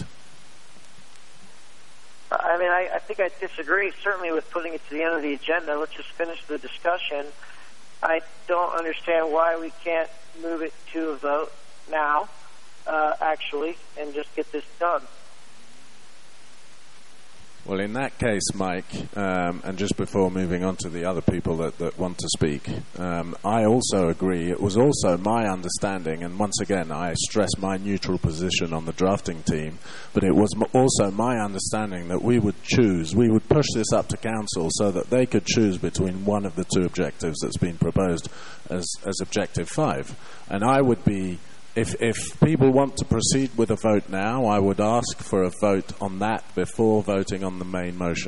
I mean, I, I think I disagree, certainly, with putting it to the end of the agenda. Let's just finish the discussion. I don't understand why we can't move it to a vote now, uh, actually, and just get this done. Well, in that case, Mike, um, and just before moving on to the other people that, that want to speak, um, I also agree. It was also my understanding, and once again, I stress my neutral position on the drafting team, but it was m- also my understanding that we would choose, we would push this up to council so that they could choose between one of the two objectives that's been proposed as, as objective five. And I would be... If, if people want to proceed with a vote now, I would ask for a vote on that before voting on the main motion.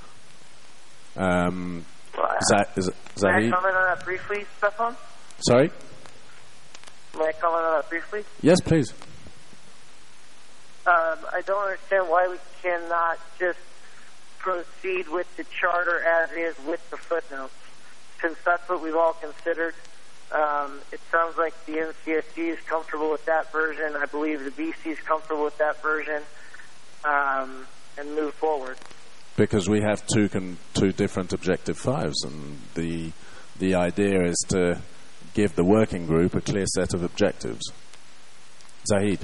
Um, Zah- is, May I Zahid? comment on that briefly, Stefan? Sorry? May I comment on that briefly? Yes, please. Um, I don't understand why we cannot just proceed with the charter as is with the footnotes, since that's what we've all considered. Um, it sounds like the N C S G is comfortable with that version. I believe the B C is comfortable with that version, um, and move forward. Because we have two con- two different objective fives, and the the idea is to give the working group a clear set of objectives. Zahid.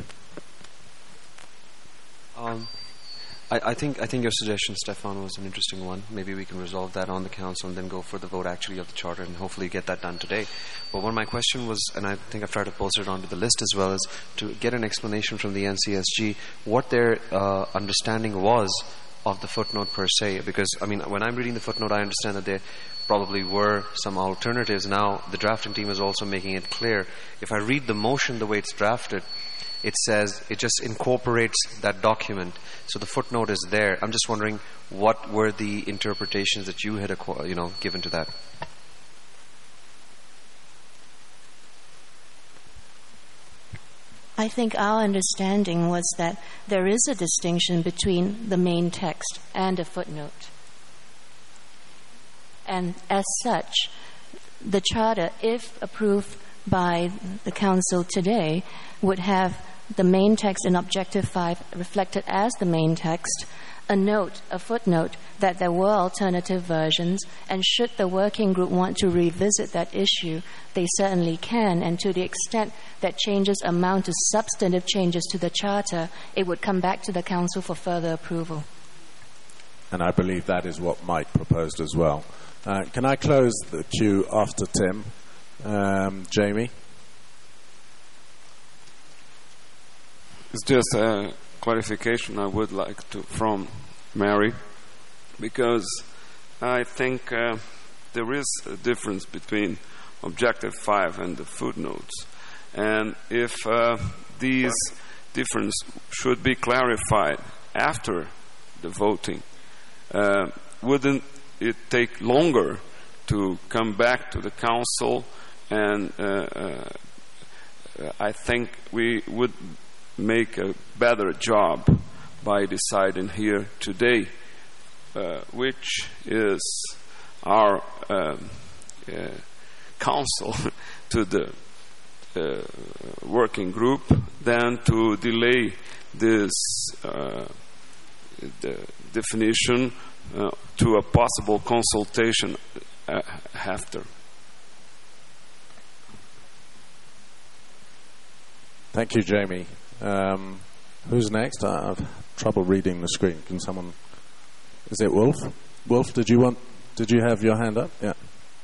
Um, I, I think I think your suggestion, Stefan, was an interesting one. Maybe we can resolve that on the council and then go for the vote actually of the charter and hopefully get that done today. But what my question was, and I think I've tried to post it onto the list as well, is to get an explanation from the N C S G what their uh, understanding was of the footnote per se. Because, I mean, when I'm reading the footnote, I understand that there probably were some alternatives. Now, the drafting team is also making it clear. If I read the motion the way it's drafted, it says it just incorporates that document. So the footnote is there. I'm just wondering what were the interpretations that you had, you know, given to that. I think our understanding was that there is a distinction between the main text and a footnote. And as such, the charter, if approved by the council today, would have the main text in Objective five reflected as the main text, a note, a footnote, that there were alternative versions, and should the working group want to revisit that issue, they certainly can, and to the extent that changes amount to substantive changes to the charter, it would come back to the council for further approval. And I believe that is what Mike proposed as well. Uh, can I close the queue after Tim? Um, Jamie? It's just a clarification I would like to from Mary, because I think uh, there is a difference between Objective five and the footnotes. And if uh, these differences should be clarified after the voting, uh, wouldn't it take longer to come back to the council? And uh, uh, I think we would make a better job by deciding here today uh, which is our um, uh, counsel to the uh, working group than to delay this uh, the definition uh, to a possible consultation uh, after. Thank you, Jamie. Um, who's next? I have trouble reading the screen. Can someone? Is it Wolf? Wolf, did you want? Did you have your hand up? Yeah.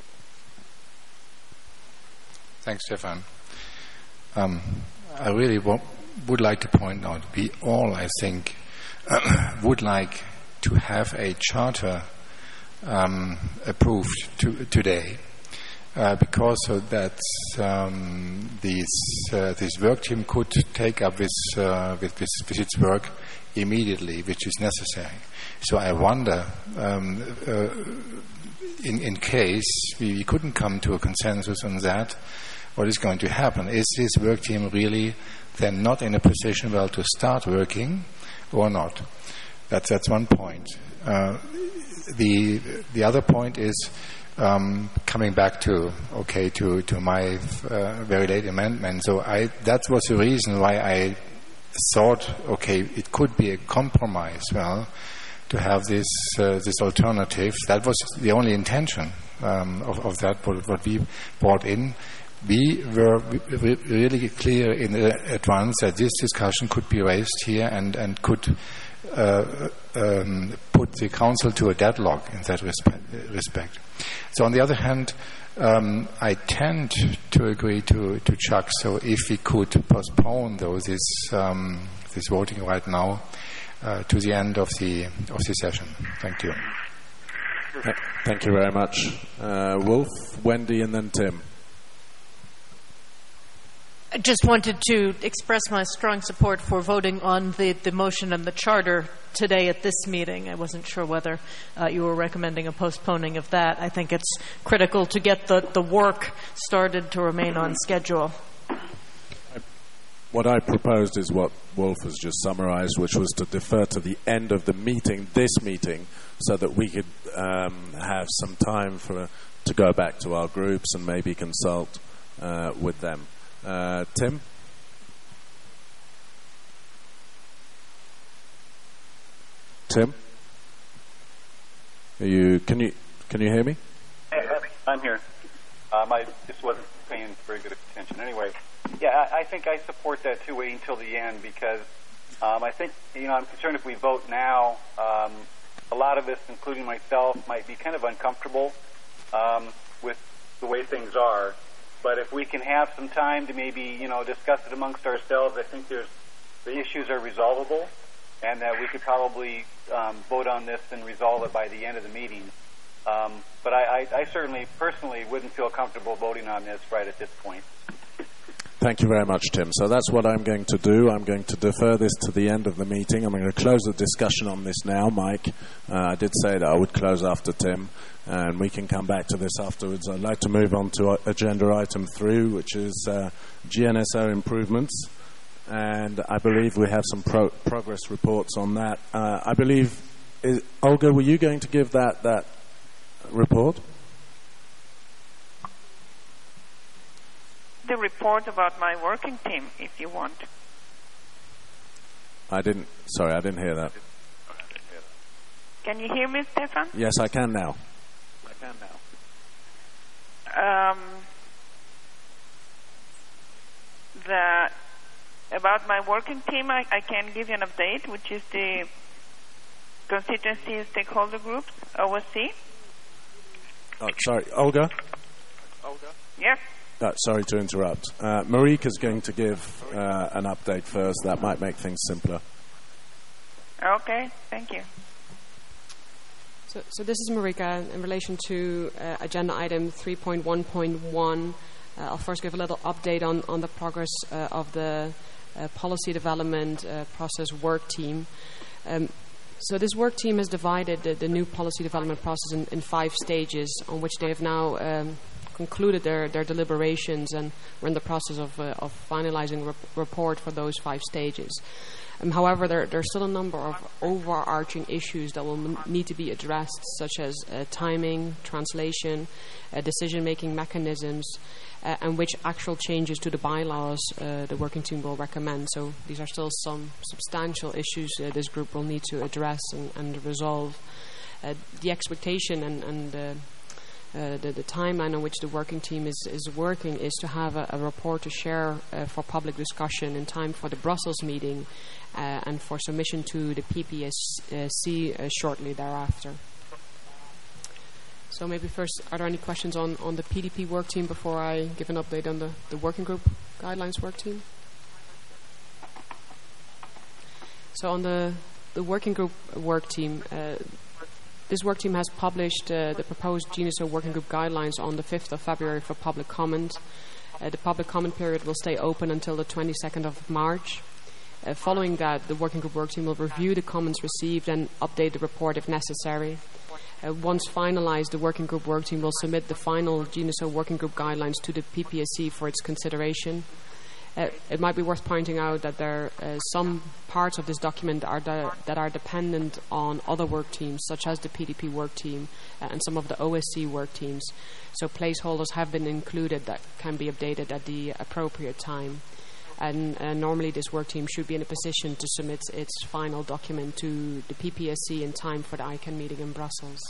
Thanks, Stefan. Um, I really w- would like to point out we all, I think, would like to have a charter um, approved to, today. Uh, because so that um, these, uh, this work team could take up with, uh, with, with, with its work immediately, which is necessary. So I wonder, um, uh, in, in case we couldn't come to a consensus on that, what is going to happen? Is this work team really then not in a position, well, to start working or not? That's, that's one point. Uh, the, the other point is, Um, coming back to okay to to my uh, very late amendment, so I that was the reason why I thought okay it could be a compromise, well, to have this uh, this alternative. That was the only intention um, of, of that what, what we brought in. We were really clear in advance that this discussion could be raised here and and could uh, um, put put the Council to a deadlock in that respect. respect. So on the other hand, um, I tend to agree to, to Chuck, so if we could postpone though this, um, this voting right now uh, to the end of the, of the session. Thank you. Thank you very much. Uh, Wolf, Wendy, and then Tim. I just wanted to express my strong support for voting on the, the motion and the charter today at this meeting. I wasn't sure whether uh, you were recommending a postponing of that. I think it's critical to get the, the work started to remain on schedule. What I proposed is what Wolf has just summarized, which was to defer to the end of the meeting, this meeting, so that we could um, have some time for to go back to our groups and maybe consult uh, with them. Uh, Tim? Tim? Are you, can you can you hear me? I'm here. Um, I just wasn't paying very good attention. Anyway, yeah, I, I think I support that too, waiting until the end, because um, I think, you know, I'm concerned if we vote now, um, a lot of us, including myself, might be kind of uncomfortable um, with the way things are. But if we can have some time to maybe, you know, discuss it amongst ourselves, I think there's the issues are resolvable, and that we could probably um, vote on this and resolve it by the end of the meeting. Um, but I, I, I certainly, personally, wouldn't feel comfortable voting on this right at this point. Thank you very much, Tim. So that's what I'm going to do. I'm going to defer this to the end of the meeting. I'm going to close the discussion on this now, Mike. Uh, I did say that I would close after Tim, and we can come back to this afterwards. I'd like to move on to uh, agenda item three, which is uh, G N S O improvements. And I believe we have some pro- progress reports on that. Uh, I believe, is, Olga, were you going to give that, that report? The report about my working team, if you want. I didn't, sorry, I didn't hear that. Can you hear me, Stefan? Yes, I can now. I can now. Um, the, about my working team, I, I can give you an update, which is the Constituency Stakeholder Group, O S C. Oh, sorry, Olga? Olga? Yes. Uh, sorry to interrupt. Uh, Marika's going to give uh, an update first. That might make things simpler. Okay, thank you. So, so this is Marika in relation to uh, agenda item three point one point one. Uh, I'll first give a little update on, on the progress uh, of the uh, policy development uh, process work team. Um, so this work team has divided the, the new policy development process in, in five stages, on which they have now um, concluded their, their deliberations, and we're in the process of, uh, of finalizing a rep- report for those five stages. Um, however, there, there are still a number of overarching issues that will m- need to be addressed, such as uh, timing, translation, uh, decision-making mechanisms, uh, and which actual changes to the bylaws uh, the working team will recommend. So these are still some substantial issues uh, this group will need to address and, and resolve. Uh, the expectation and, and uh, Uh, the, the timeline on which the working team is, is working is to have a, a report to share uh, for public discussion in time for the Brussels meeting uh, and for submission to the P P S C uh, shortly thereafter. So maybe first, are there any questions on, on the P D P work team before I give an update on the, the working group guidelines work team? So on the, the working group work team, uh, this work team has published uh, the proposed G N S O working group guidelines on the fifth of February for public comment. Uh, the public comment period will stay open until the twenty-second of March. Uh, following that, the working group work team will review the comments received and update the report if necessary. Uh, once finalized, the working group work team will submit the final G N S O working group guidelines to the P P S C for its consideration. Uh, it might be worth pointing out that there are uh, some parts of this document are de- that are dependent on other work teams, such as the P D P work team uh, and some of the O S C work teams. So placeholders have been included that can be updated at the appropriate time. And uh, normally this work team should be in a position to submit its final document to the P P S C in time for the I C A N meeting in Brussels.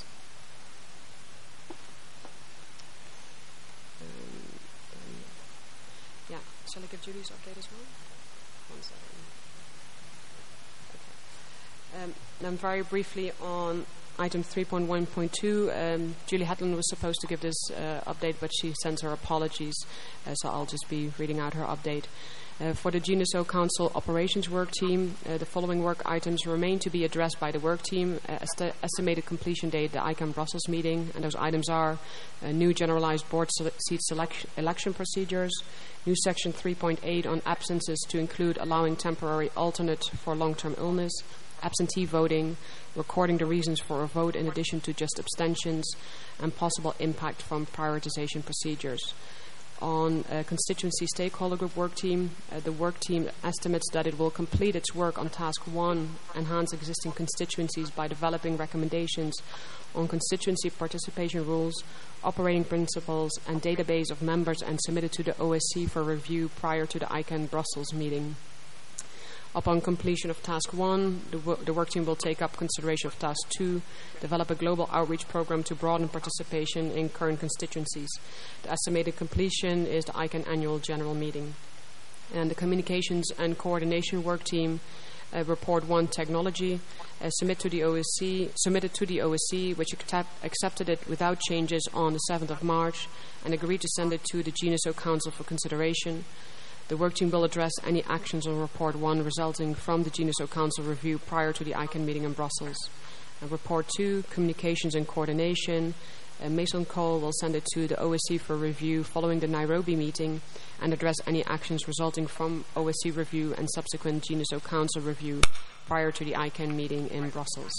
Shall I give Julie's update as well? One second. Um, and very briefly on item three point one point two, um, Julie Hetland was supposed to give this uh, update, but she sends her apologies, uh, so I'll just be reading out her update. Uh, for the G N S O Council Operations Work Team, uh, the following work items remain to be addressed by the work team. Uh, est- estimated completion date, the I C A N Brussels meeting, and those items are uh, new generalized board se- seat selection election procedures, new section three point eight on absences to include allowing temporary alternate for long-term illness, absentee voting, recording the reasons for a vote in addition to just abstentions, and possible impact from prioritization procedures. On uh, constituency stakeholder group work team, uh, the work team estimates that it will complete its work on task one, enhance existing constituencies by developing recommendations on constituency participation rules, operating principles, and database of members, and submit it to the O S C for review prior to the I C A N Brussels meeting. Upon completion of task one, the, wo- the work team will take up consideration of task two, develop a global outreach program to broaden participation in current constituencies. The estimated completion is the I C A N annual general meeting. And the communications and coordination work team, uh, report one technology, uh, submit to the O S C, submitted to the O S C, which accept, accepted it without changes on the seventh of March, and agreed to send it to the G N S O Council for consideration. The work team will address any actions on Report one resulting from the G N S O Council review prior to the I C A N meeting in Brussels. And Report two, Communications and Coordination. Uh, Mason Cole will send it to the O S C for review following the Nairobi meeting and address any actions resulting from O S C review and subsequent G N S O Council review prior to the I C A N meeting in Brussels.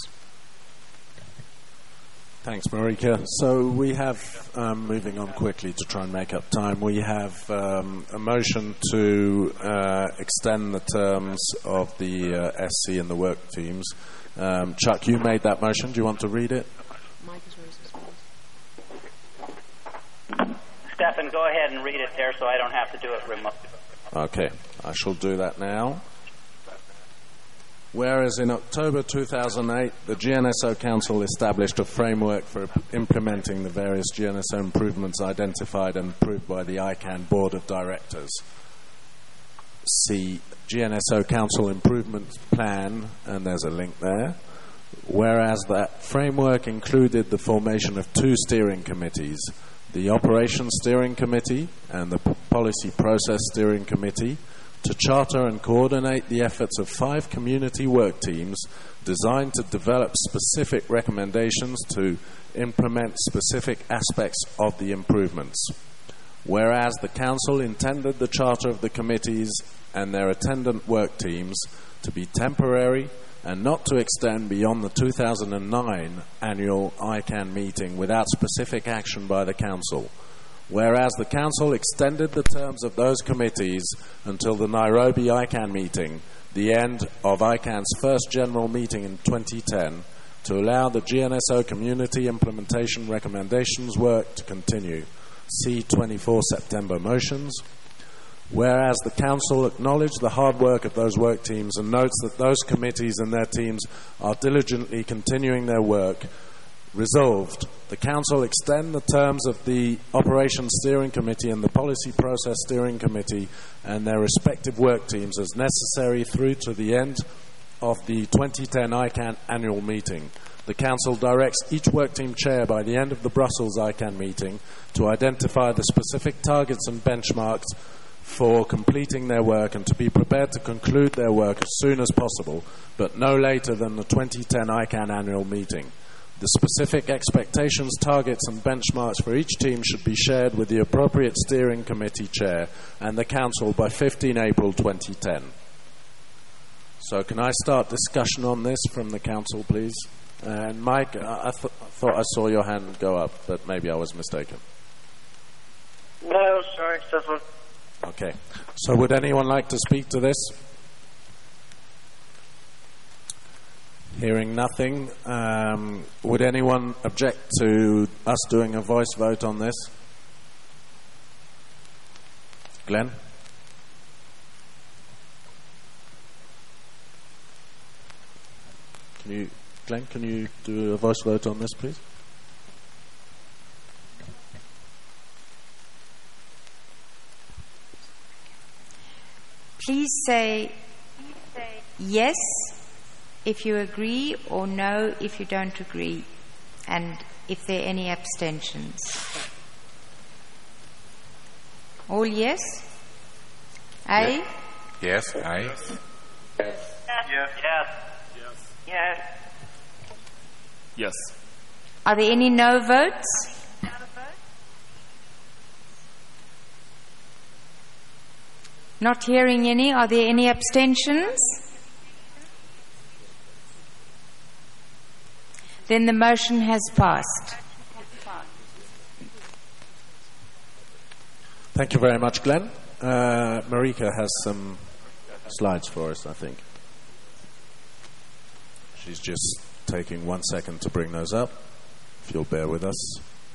Thanks, Marika. So we have, um, moving on quickly to try and make up time, we have um, a motion to uh, extend the terms of the uh, S C and the work teams. Um, Chuck, you made that motion. Do you want to read it? Mike has raised his hand. Stefan, go ahead and read it there so I don't have to do it remotely. Okay, I shall do that now. Whereas in October two thousand eight, the G N S O Council established a framework for implementing the various G N S O improvements identified and approved by the I C A N Board of Directors. See G N S O Council Improvement Plan, and there's a link there. Whereas that framework included the formation of two steering committees, the Operations Steering Committee and the P- Policy Process Steering Committee, to charter and coordinate the efforts of five community work teams designed to develop specific recommendations to implement specific aspects of the improvements. Whereas the Council intended the charter of the committees and their attendant work teams to be temporary and not to extend beyond the two thousand nine annual I C A N meeting without specific action by the Council. Whereas the Council extended the terms of those committees until the Nairobi I C A N meeting, the end of I C A N's first general meeting in twenty ten, to allow the G N S O Community Implementation Recommendations work to continue. See twenty-four September motions. Whereas the Council acknowledged the hard work of those work teams and notes that those committees and their teams are diligently continuing their work. Resolved, the Council extend the terms of the Operations Steering Committee and the Policy Process Steering Committee and their respective work teams as necessary through to the end of the twenty ten I C A N annual meeting. The Council directs each work team chair by the end of the Brussels I C A N meeting to identify the specific targets and benchmarks for completing their work and to be prepared to conclude their work as soon as possible, but no later than the twenty ten I C A N annual meeting. The specific expectations, targets and benchmarks for each team should be shared with the appropriate steering committee chair and the Council by fifteenth April twenty ten. So can I start discussion on this from the Council, please? And Mike, I, I, th- I thought I saw your hand go up, but maybe I was mistaken. No, sorry, Stefan. Okay. So would anyone like to speak to this? Hearing nothing, um, would anyone object to us doing a voice vote on this? Glenn? Can you, Glenn, can you do a voice vote on this, please? Please say yes if you agree, or no if you don't agree, and if there are any abstentions. All yes? Aye? Yes, aye. Yes. Yes. Yes. Yes. Yes. Are there any no votes? Not hearing any. Are there any abstentions? Then the motion has passed. Thank you very much, Glenn. Uh, Marika has some slides for us, I think. She's just taking one second to bring those up, if you'll bear with us.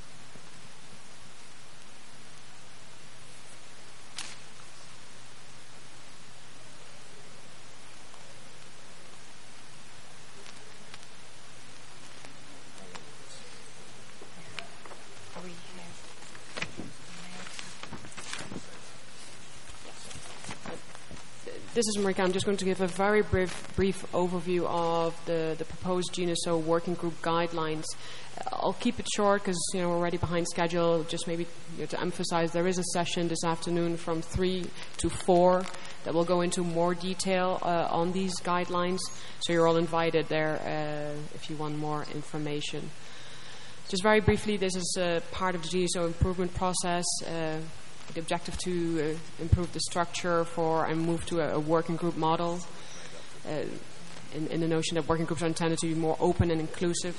This is Marika. I'm just going to give a very brief, brief overview of the, the proposed G N S O working group guidelines. I'll keep it short because you know we're already behind schedule. Just maybe you know, to emphasize, there is a session this afternoon from three to four that will go into more detail uh, on these guidelines. So you're all invited there uh, if you want more information. Just very briefly, this is uh, part of the G N S O improvement process. Uh, The objective to uh, improve the structure for and move to a, a working group model uh, in, in the notion that working groups are intended to be more open and inclusive.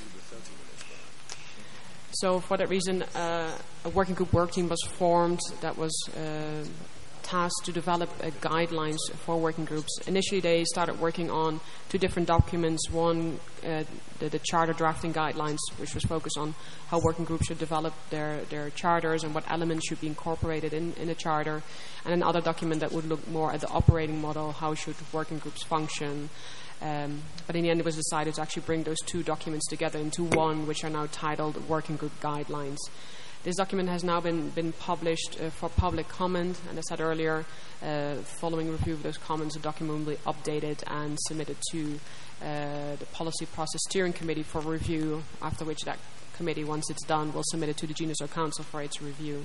So for that reason, uh, a working group work team was formed that was uh, tasked to develop uh, guidelines for working groups. Initially, they started working on two different documents. One, uh, the, the charter drafting guidelines, which was focused on how working groups should develop their, their charters and what elements should be incorporated in, in the charter. And another document that would look more at the operating model, how should working groups function. Um, but in the end, it was decided to actually bring those two documents together into one, which are now titled Working Group Guidelines. This document has now been, been published uh, for public comment, and as I said earlier, uh, following review of those comments, the document will be updated and submitted to uh, the Policy Process Steering Committee for review, after which that committee, once it's done, will submit it to the G N S O Council for its review.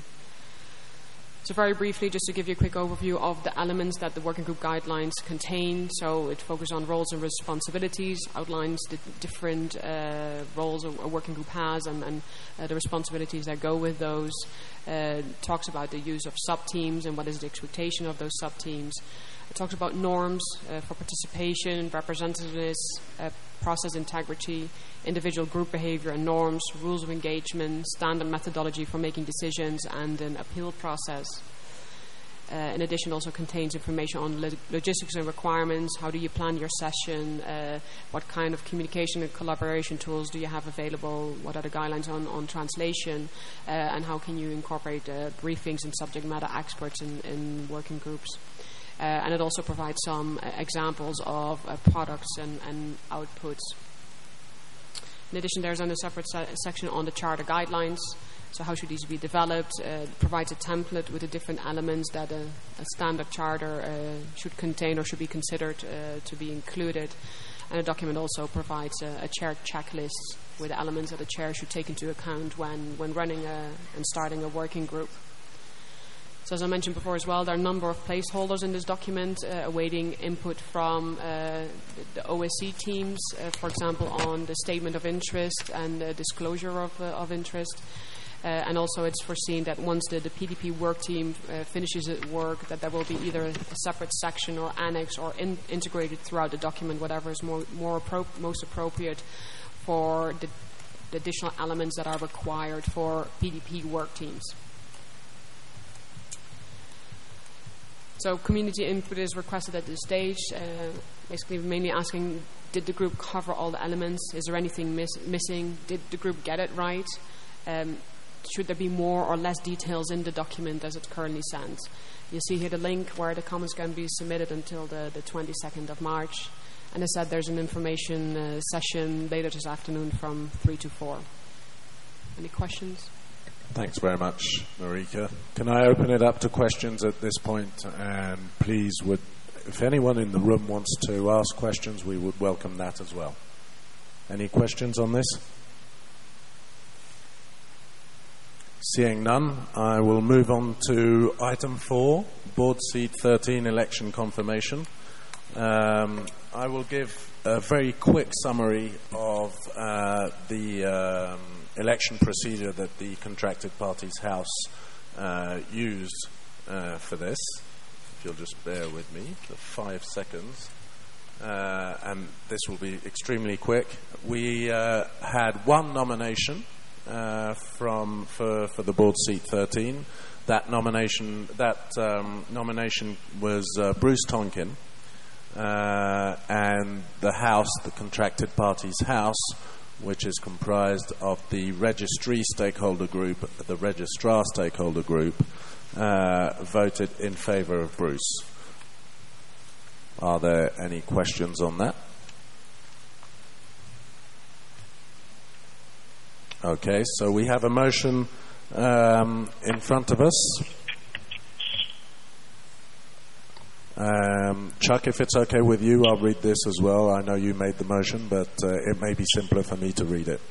So very briefly, just to give you a quick overview of the elements that the working group guidelines contain. So it focuses on roles and responsibilities, outlines the different uh, roles a, a working group has and, and uh, the responsibilities that go with those. Uh, talks about the use of sub-teams and what is the expectation of those sub-teams. It talks about norms uh, for participation, representativeness, uh, process integrity, individual group behavior and norms, rules of engagement, standard methodology for making decisions, and an appeal process. Uh, in addition, also contains information on lo- logistics and requirements. How do you plan your session? Uh, what kind of communication and collaboration tools do you have available? What are the guidelines on, on translation? Uh, and how can you incorporate uh, briefings and subject matter experts in, in working groups? Uh, and it also provides some uh, examples of uh, products and, and outputs. In addition, there's then a separate se- section on the charter guidelines. So how should these be developed? Uh, it provides a template with the different elements that a, a standard charter uh, should contain or should be considered uh, to be included. And the document also provides a, a chair checklist with the elements that the chair should take into account when, when running a, and starting a working group. So as I mentioned before as well, there are a number of placeholders in this document uh, awaiting input from uh, the, the O S C teams, uh, for example, on the statement of interest and the disclosure of, uh, of interest. Uh, and also it's foreseen that once the, the P D P work team uh, finishes its work, that there will be either a separate section or annex or in, integrated throughout the document, whatever is more, more appro- most appropriate for the, the additional elements that are required for P D P work teams. So community input is requested at this stage, uh, basically mainly asking, did the group cover all the elements? Is there anything miss- missing? Did the group get it right? Um, should there be more or less details in the document as it currently stands? You see here the link where the comments can be submitted until the, the twenty-second of March. And as I said, there's an information uh, session later this afternoon from three to four. Any questions? Thanks very much, Marika. Can I open it up to questions at this point? And please, would if anyone in the room wants to ask questions, we would welcome that as well. Any questions on this? Seeing none, I will move on to item four, board seat thirteen, election confirmation. Um, I will give a very quick summary of uh, the um, election procedure that the Contracted Parties House uh, used uh, for this. If you'll just bear with me for five seconds. Uh, and this will be extremely quick. We uh, had one nomination uh, from for, for the board seat thirteen. That nomination that um, nomination was uh, Bruce Tonkin, uh, and the House, the Contracted Parties House, which is comprised of the registry stakeholder group, the registrar stakeholder group, uh, voted in favour of Bruce. Are there any questions on that? Okay, so we have a motion um, in front of us. Um, Chuck, if it's okay with you, I'll read this as well. I know you made the motion, but uh, it may be simpler for me to read it.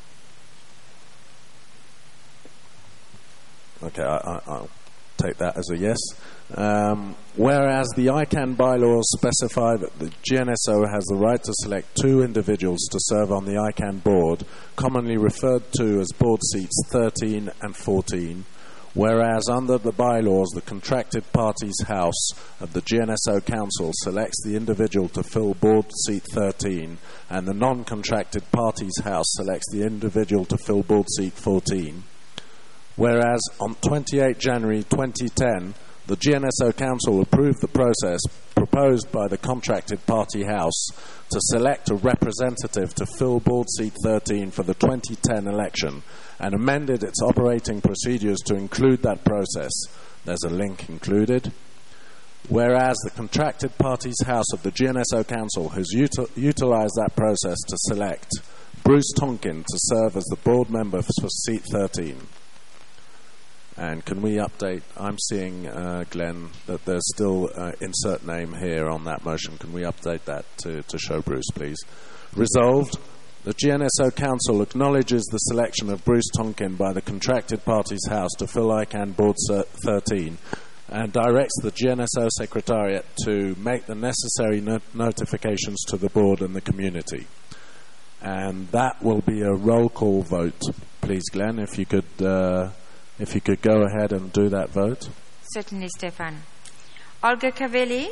Okay, I, I, I'll take that as a yes. Um, whereas the I CANN bylaws specify that the G N S O has the right to select two individuals to serve on the I CANN board, commonly referred to as board seats thirteen and fourteen, whereas under the bylaws the Contracted Parties House of the G N S O Council selects the individual to fill board seat thirteen, and the non-contracted Parties House selects the individual to fill board seat fourteen. Whereas on twenty-eighth of January twenty ten, the G N S O Council approved the process proposed by the Contracted Party House to select a representative to fill board seat thirteen for the twenty ten election, and amended its operating procedures to include that process. There's a link included. Whereas the Contracted Parties House of the G N S O Council has util- utilised that process to select Bruce Tonkin to serve as the board member for seat thirteen. And can we update? I'm seeing, uh, Glenn, that there's still uh, insert name here on that motion. Can we update that to, to show Bruce, please? Resolved, the G N S O Council acknowledges the selection of Bruce Tonkin by the Contracted Parties House to fill I CANN Board thirteen, and directs the G N S O Secretariat to make the necessary no- notifications to the board and the community. And that will be a roll call vote. Please, Glenn, if you could... Uh, If you could go ahead and do that vote. Certainly, Stefan. Olga Cavelli.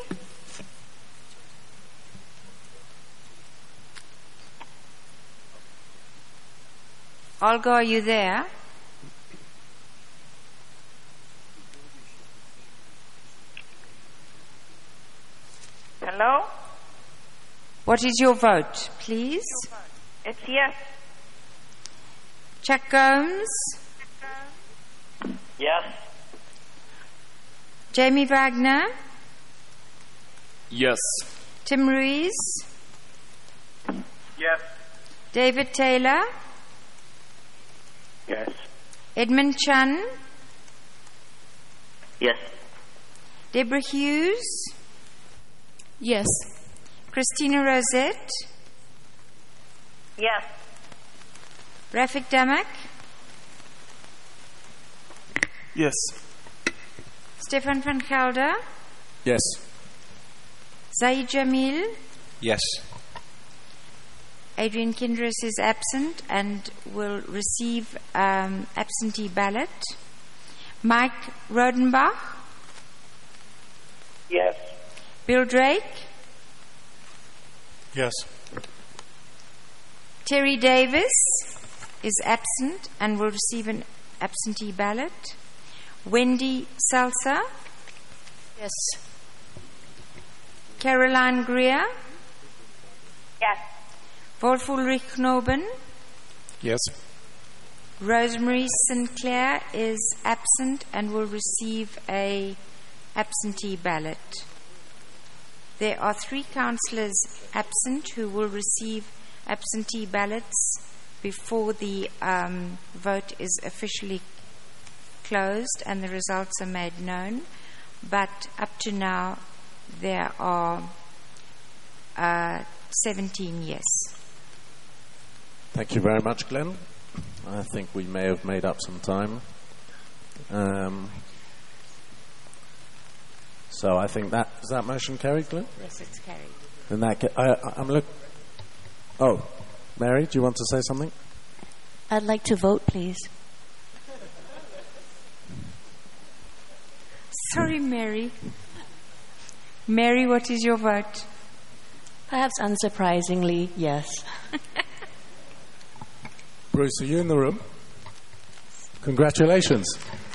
Olga, are you there? Hello? What is your vote, please? It's yes. Chuck Gomes. Yes. Jamie Wagner. Yes. Tim Ruiz. Yes. David Taylor. Yes. Edmund Chun. Yes. Deborah Hughes. Yes. Christina Rosette. Yes. Rafik Damak. Yes. Stefan van Gelder. Yes. Zaid Jamil. Yes. Adrian Kindris is absent and will receive um, absentee ballot. Mike Rodenbach. Yes. Bill Drake. Yes. Terry Davis is absent and will receive an absentee ballot. Wendy Salsa. Yes. Caroline Greer. Yes. Wolf Ulrich Knoben. Yes. Rosemary Sinclair is absent and will receive a absentee ballot. There are three councillors absent who will receive absentee ballots before the um, vote is officially closed and the results are made known. But up to now, there are uh, seventeen yes. Thank you very much, Glenn. I think we may have made up some time. Um, so I think that is that motion carried, Glenn? Yes, it's carried. In that ca- I, I'm look. Oh, Mary, do you want to say something? I'd like to vote, please. Sorry, Mary. Mary, what is your vote? Perhaps unsurprisingly, yes. Bruce, are you in the room? Congratulations.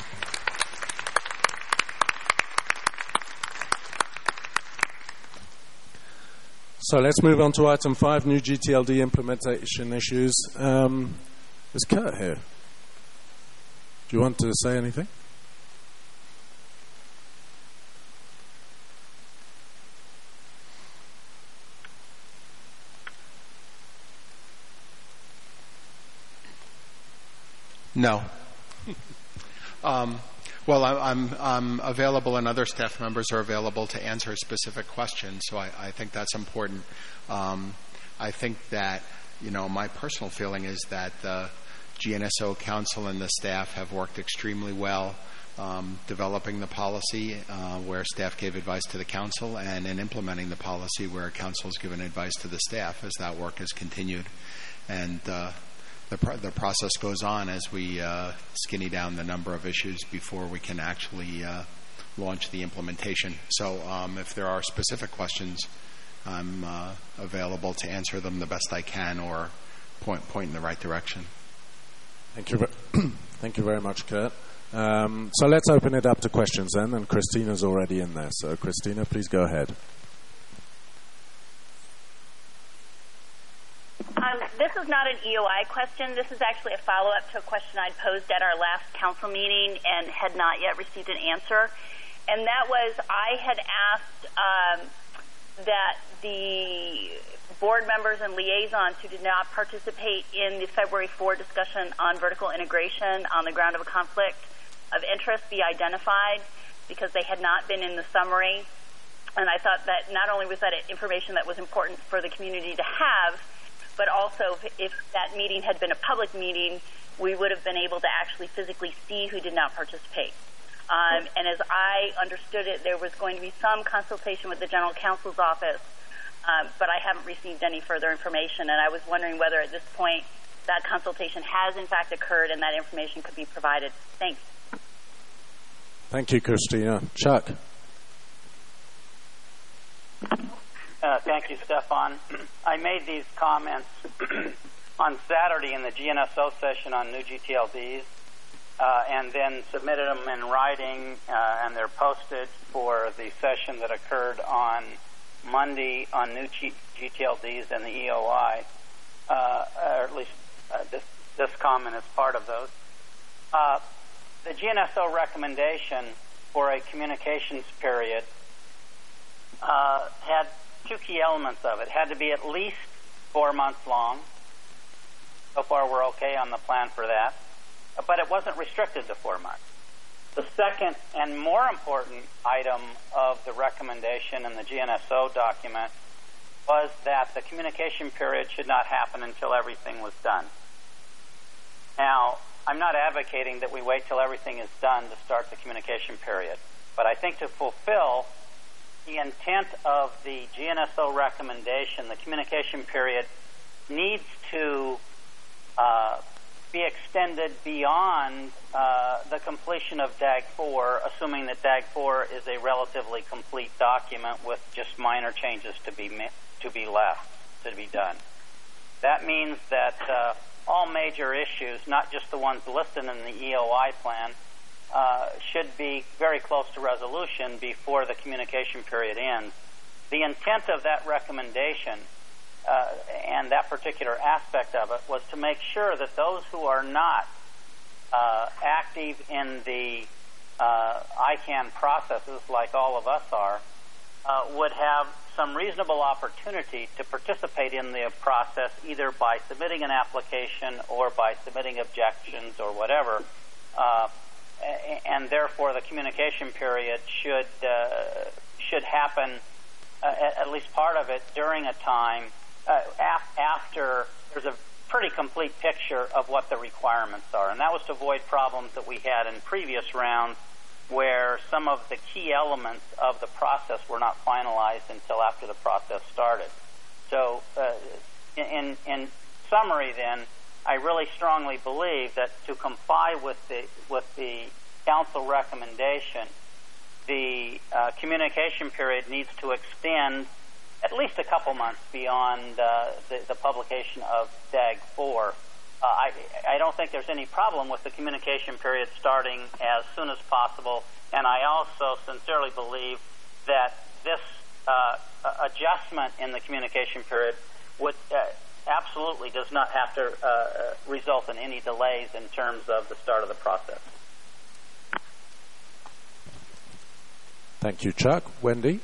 So let's move on to item five, new G T L D implementation issues. Um, is Kurt here? Do you want to say anything? No. um, well, I, I'm, I'm available, and other staff members are available to answer specific questions, so I, I think that's important. Um, I think that, you know, my personal feeling is that the G N S O Council and the staff have worked extremely well um, developing the policy uh, where staff gave advice to the council, and in implementing the policy where council has given advice to the staff as that work has continued. And uh, The, pr- the process goes on as we uh, skinny down the number of issues before we can actually uh, launch the implementation. So um, if there are specific questions, I'm uh, available to answer them the best I can or point point in the right direction. Thank you. Ve- Thank you very much, Kurt. Um, so let's open it up to questions then, and Christina's already in there. So Christina, please go ahead. Um, this is not an E O I question. This is actually a follow-up to a question I'd posed at our last council meeting and had not yet received an answer. And that was, I had asked um, that the board members and liaisons who did not participate in the February fourth discussion on vertical integration on the ground of a conflict of interest be identified, because they had not been in the summary. And I thought that not only was that information that was important for the community to have, but also if that meeting had been a public meeting, we would have been able to actually physically see who did not participate. Um, and as I understood it, there was going to be some consultation with the General Counsel's office, um, but I haven't received any further information, and I was wondering whether at this point that consultation has in fact occurred and that information could be provided. Thanks. Thank you, Christina. Chuck. Uh, thank you, Stefan. I made these comments on Saturday in the G N S O session on new G T L Ds, uh, and then submitted them in writing, uh, and they're posted for the session that occurred on Monday on new G- GTLDs and the E O I, uh, or at least uh, this, this comment is part of those. Uh, the G N S O recommendation for a communications period uh, had two key elements of it. It had to be at least four months long. So far we're okay on the plan for that. But it wasn't restricted to four months. The second and more important item of the recommendation in the G N S O document was that the communication period should not happen until everything was done. Now, I'm not advocating that we wait till everything is done to start the communication period. But I think to fulfill the intent of the G N S O recommendation, the communication period needs to uh, be extended beyond uh, the completion of D A G four, assuming that D A G four is a relatively complete document with just minor changes to be ma- to be left, to be done. That means that uh, all major issues, not just the ones listed in the E O I plan, uh, should be very close to resolution before the communication period ends. The intent of that recommendation uh, and that particular aspect of it was to make sure that those who are not uh, active in the uh, I CANN processes, like all of us are, uh, would have some reasonable opportunity to participate in the process, either by submitting an application or by submitting objections or whatever, uh, and therefore the communication period should uh, should happen, uh, at, at least part of it, during a time uh, af- after there's a pretty complete picture of what the requirements are. And that was to avoid problems that we had in previous rounds where some of the key elements of the process were not finalized until after the process started. So uh, in, in summary then, I really strongly believe that to comply with the, with the council recommendation, the uh, communication period needs to extend at least a couple months beyond uh, the, the publication of D A G four. Uh, I, I don't think there's any problem with the communication period starting as soon as possible, and I also sincerely believe that this uh, adjustment in the communication period would uh, absolutely does not have to uh, result in any delays in terms of the start of the process. Thank you, Chuck. Wendy?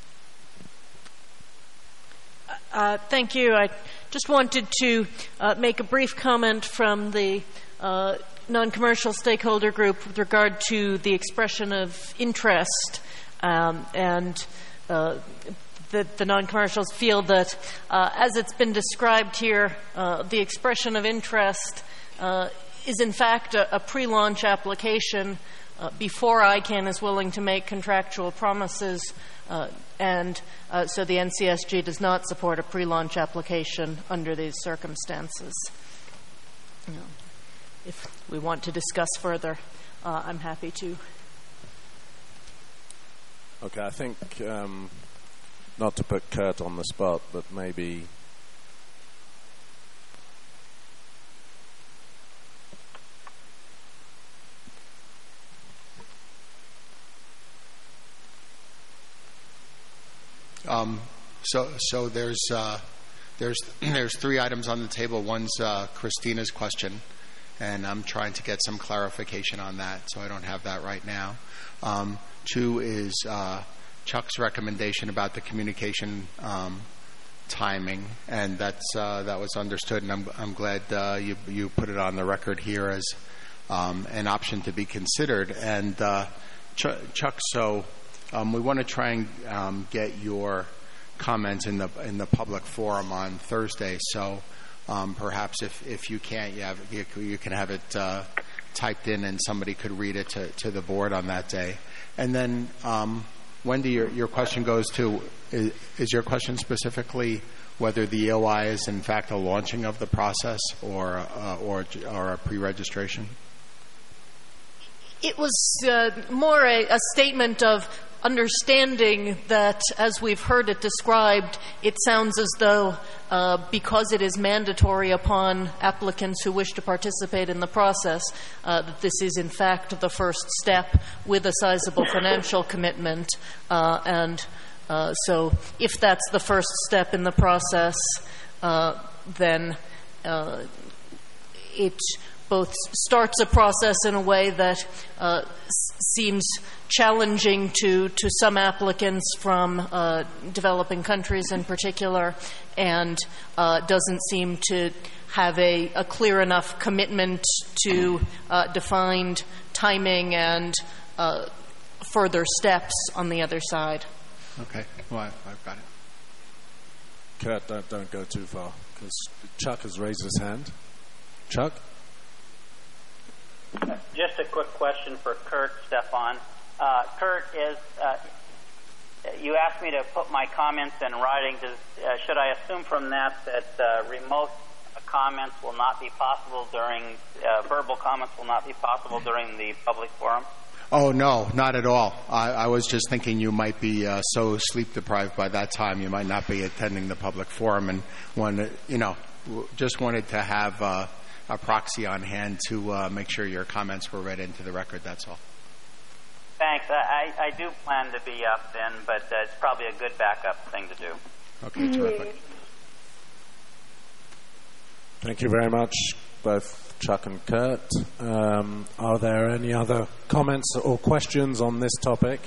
Uh, thank you. I just wanted to uh, make a brief comment from the uh, non-commercial stakeholder group with regard to the expression of interest, um, and uh, the, the non-commercials feel that, uh, as it's been described here, uh, the expression of interest uh, is in fact a, a pre-launch application uh, before I C A N is willing to make contractual promises. Uh, and uh, so the N C S G does not support a pre-launch application under these circumstances. You know, if we want to discuss further, uh, I'm happy to. Okay, I think, um, not to put Kurt on the spot, but maybe... Um, so, so there's uh, there's there's three items on the table. One's uh, Christina's question, and I'm trying to get some clarification on that, so I don't have that right now. Um, two is uh, Chuck's recommendation about the communication um, timing, and that's uh, that was understood, and I'm I'm glad uh, you you put it on the record here as um, an option to be considered. And uh, Ch- Chuck, so. Um, we want to try and um, get your comments in the in the public forum on Thursday. So um, perhaps if, if you can't, you, have, you, you can have it uh, typed in, and somebody could read it to, to the board on that day. And then, um, Wendy, your, your question goes to: is, is your question specifically whether the E O I is in fact a launching of the process or uh, or or a pre-registration? It was uh, more a, a statement of understanding that, as we've heard it described, it sounds as though uh, because it is mandatory upon applicants who wish to participate in the process, uh, that this is in fact the first step with a sizable financial commitment. Uh, and uh, so if that's the first step in the process, uh, then uh, it both starts a process in a way that uh, s- seems challenging to, to some applicants from uh, developing countries in particular, and uh, doesn't seem to have a, a clear enough commitment to uh, defined timing and uh, further steps on the other side. Okay, well, I've, I've got it. Kurt, don't, don't go too far, because Chuck has raised his hand. Chuck? Just a quick question for Kurt, Stefan. Uh, Kurt, is uh, you asked me to put my comments in writing. Does, uh, should I assume from that that uh, remote comments will not be possible during, uh, verbal comments will not be possible during the public forum? Oh, no, not at all. I, I was just thinking you might be uh, so sleep deprived by that time you might not be attending the public forum, and one, you know, just wanted to have uh, a proxy on hand to uh, make sure your comments were read into the record, that's all. Thanks. I, I do plan to be up then, but uh, it's probably a good backup thing to do. Okay, terrific. Thank you very much, both Chuck and Kurt. Um, are there any other comments or questions on this topic?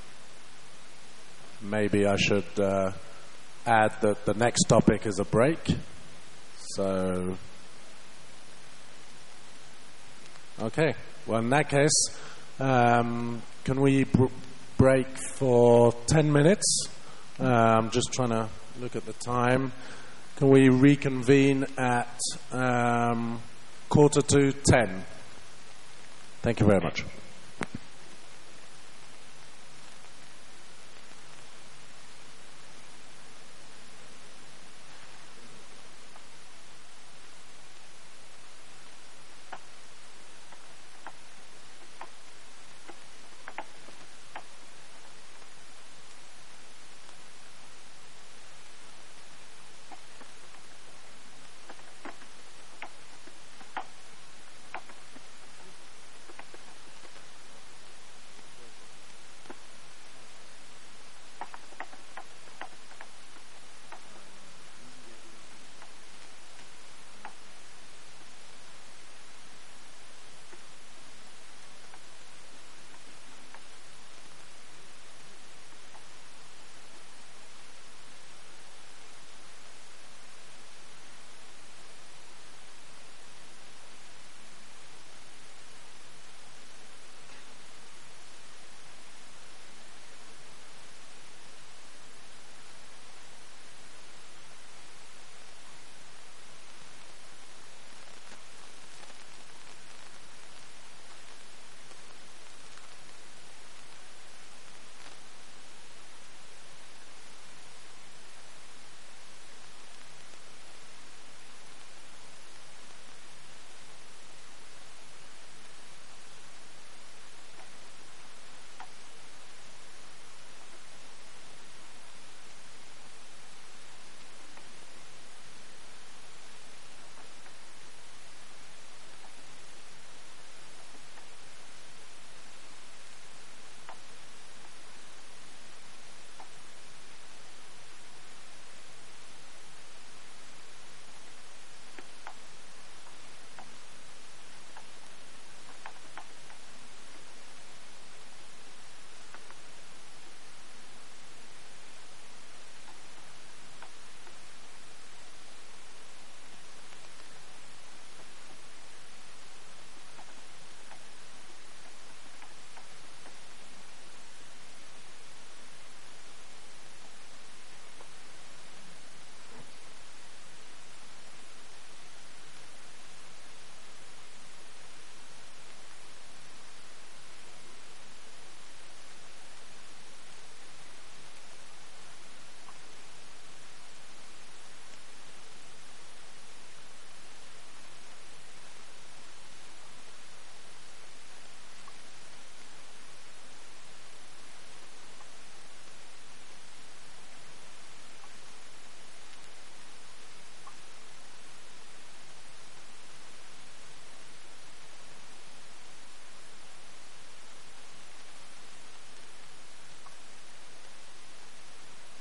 Maybe I should uh, add that the next topic is a break. So, okay. Well, in that case, um, can we br- break for ten minutes. Uh, I'm just trying to look at the time. Can we reconvene at um, quarter to ten? Thank you very much.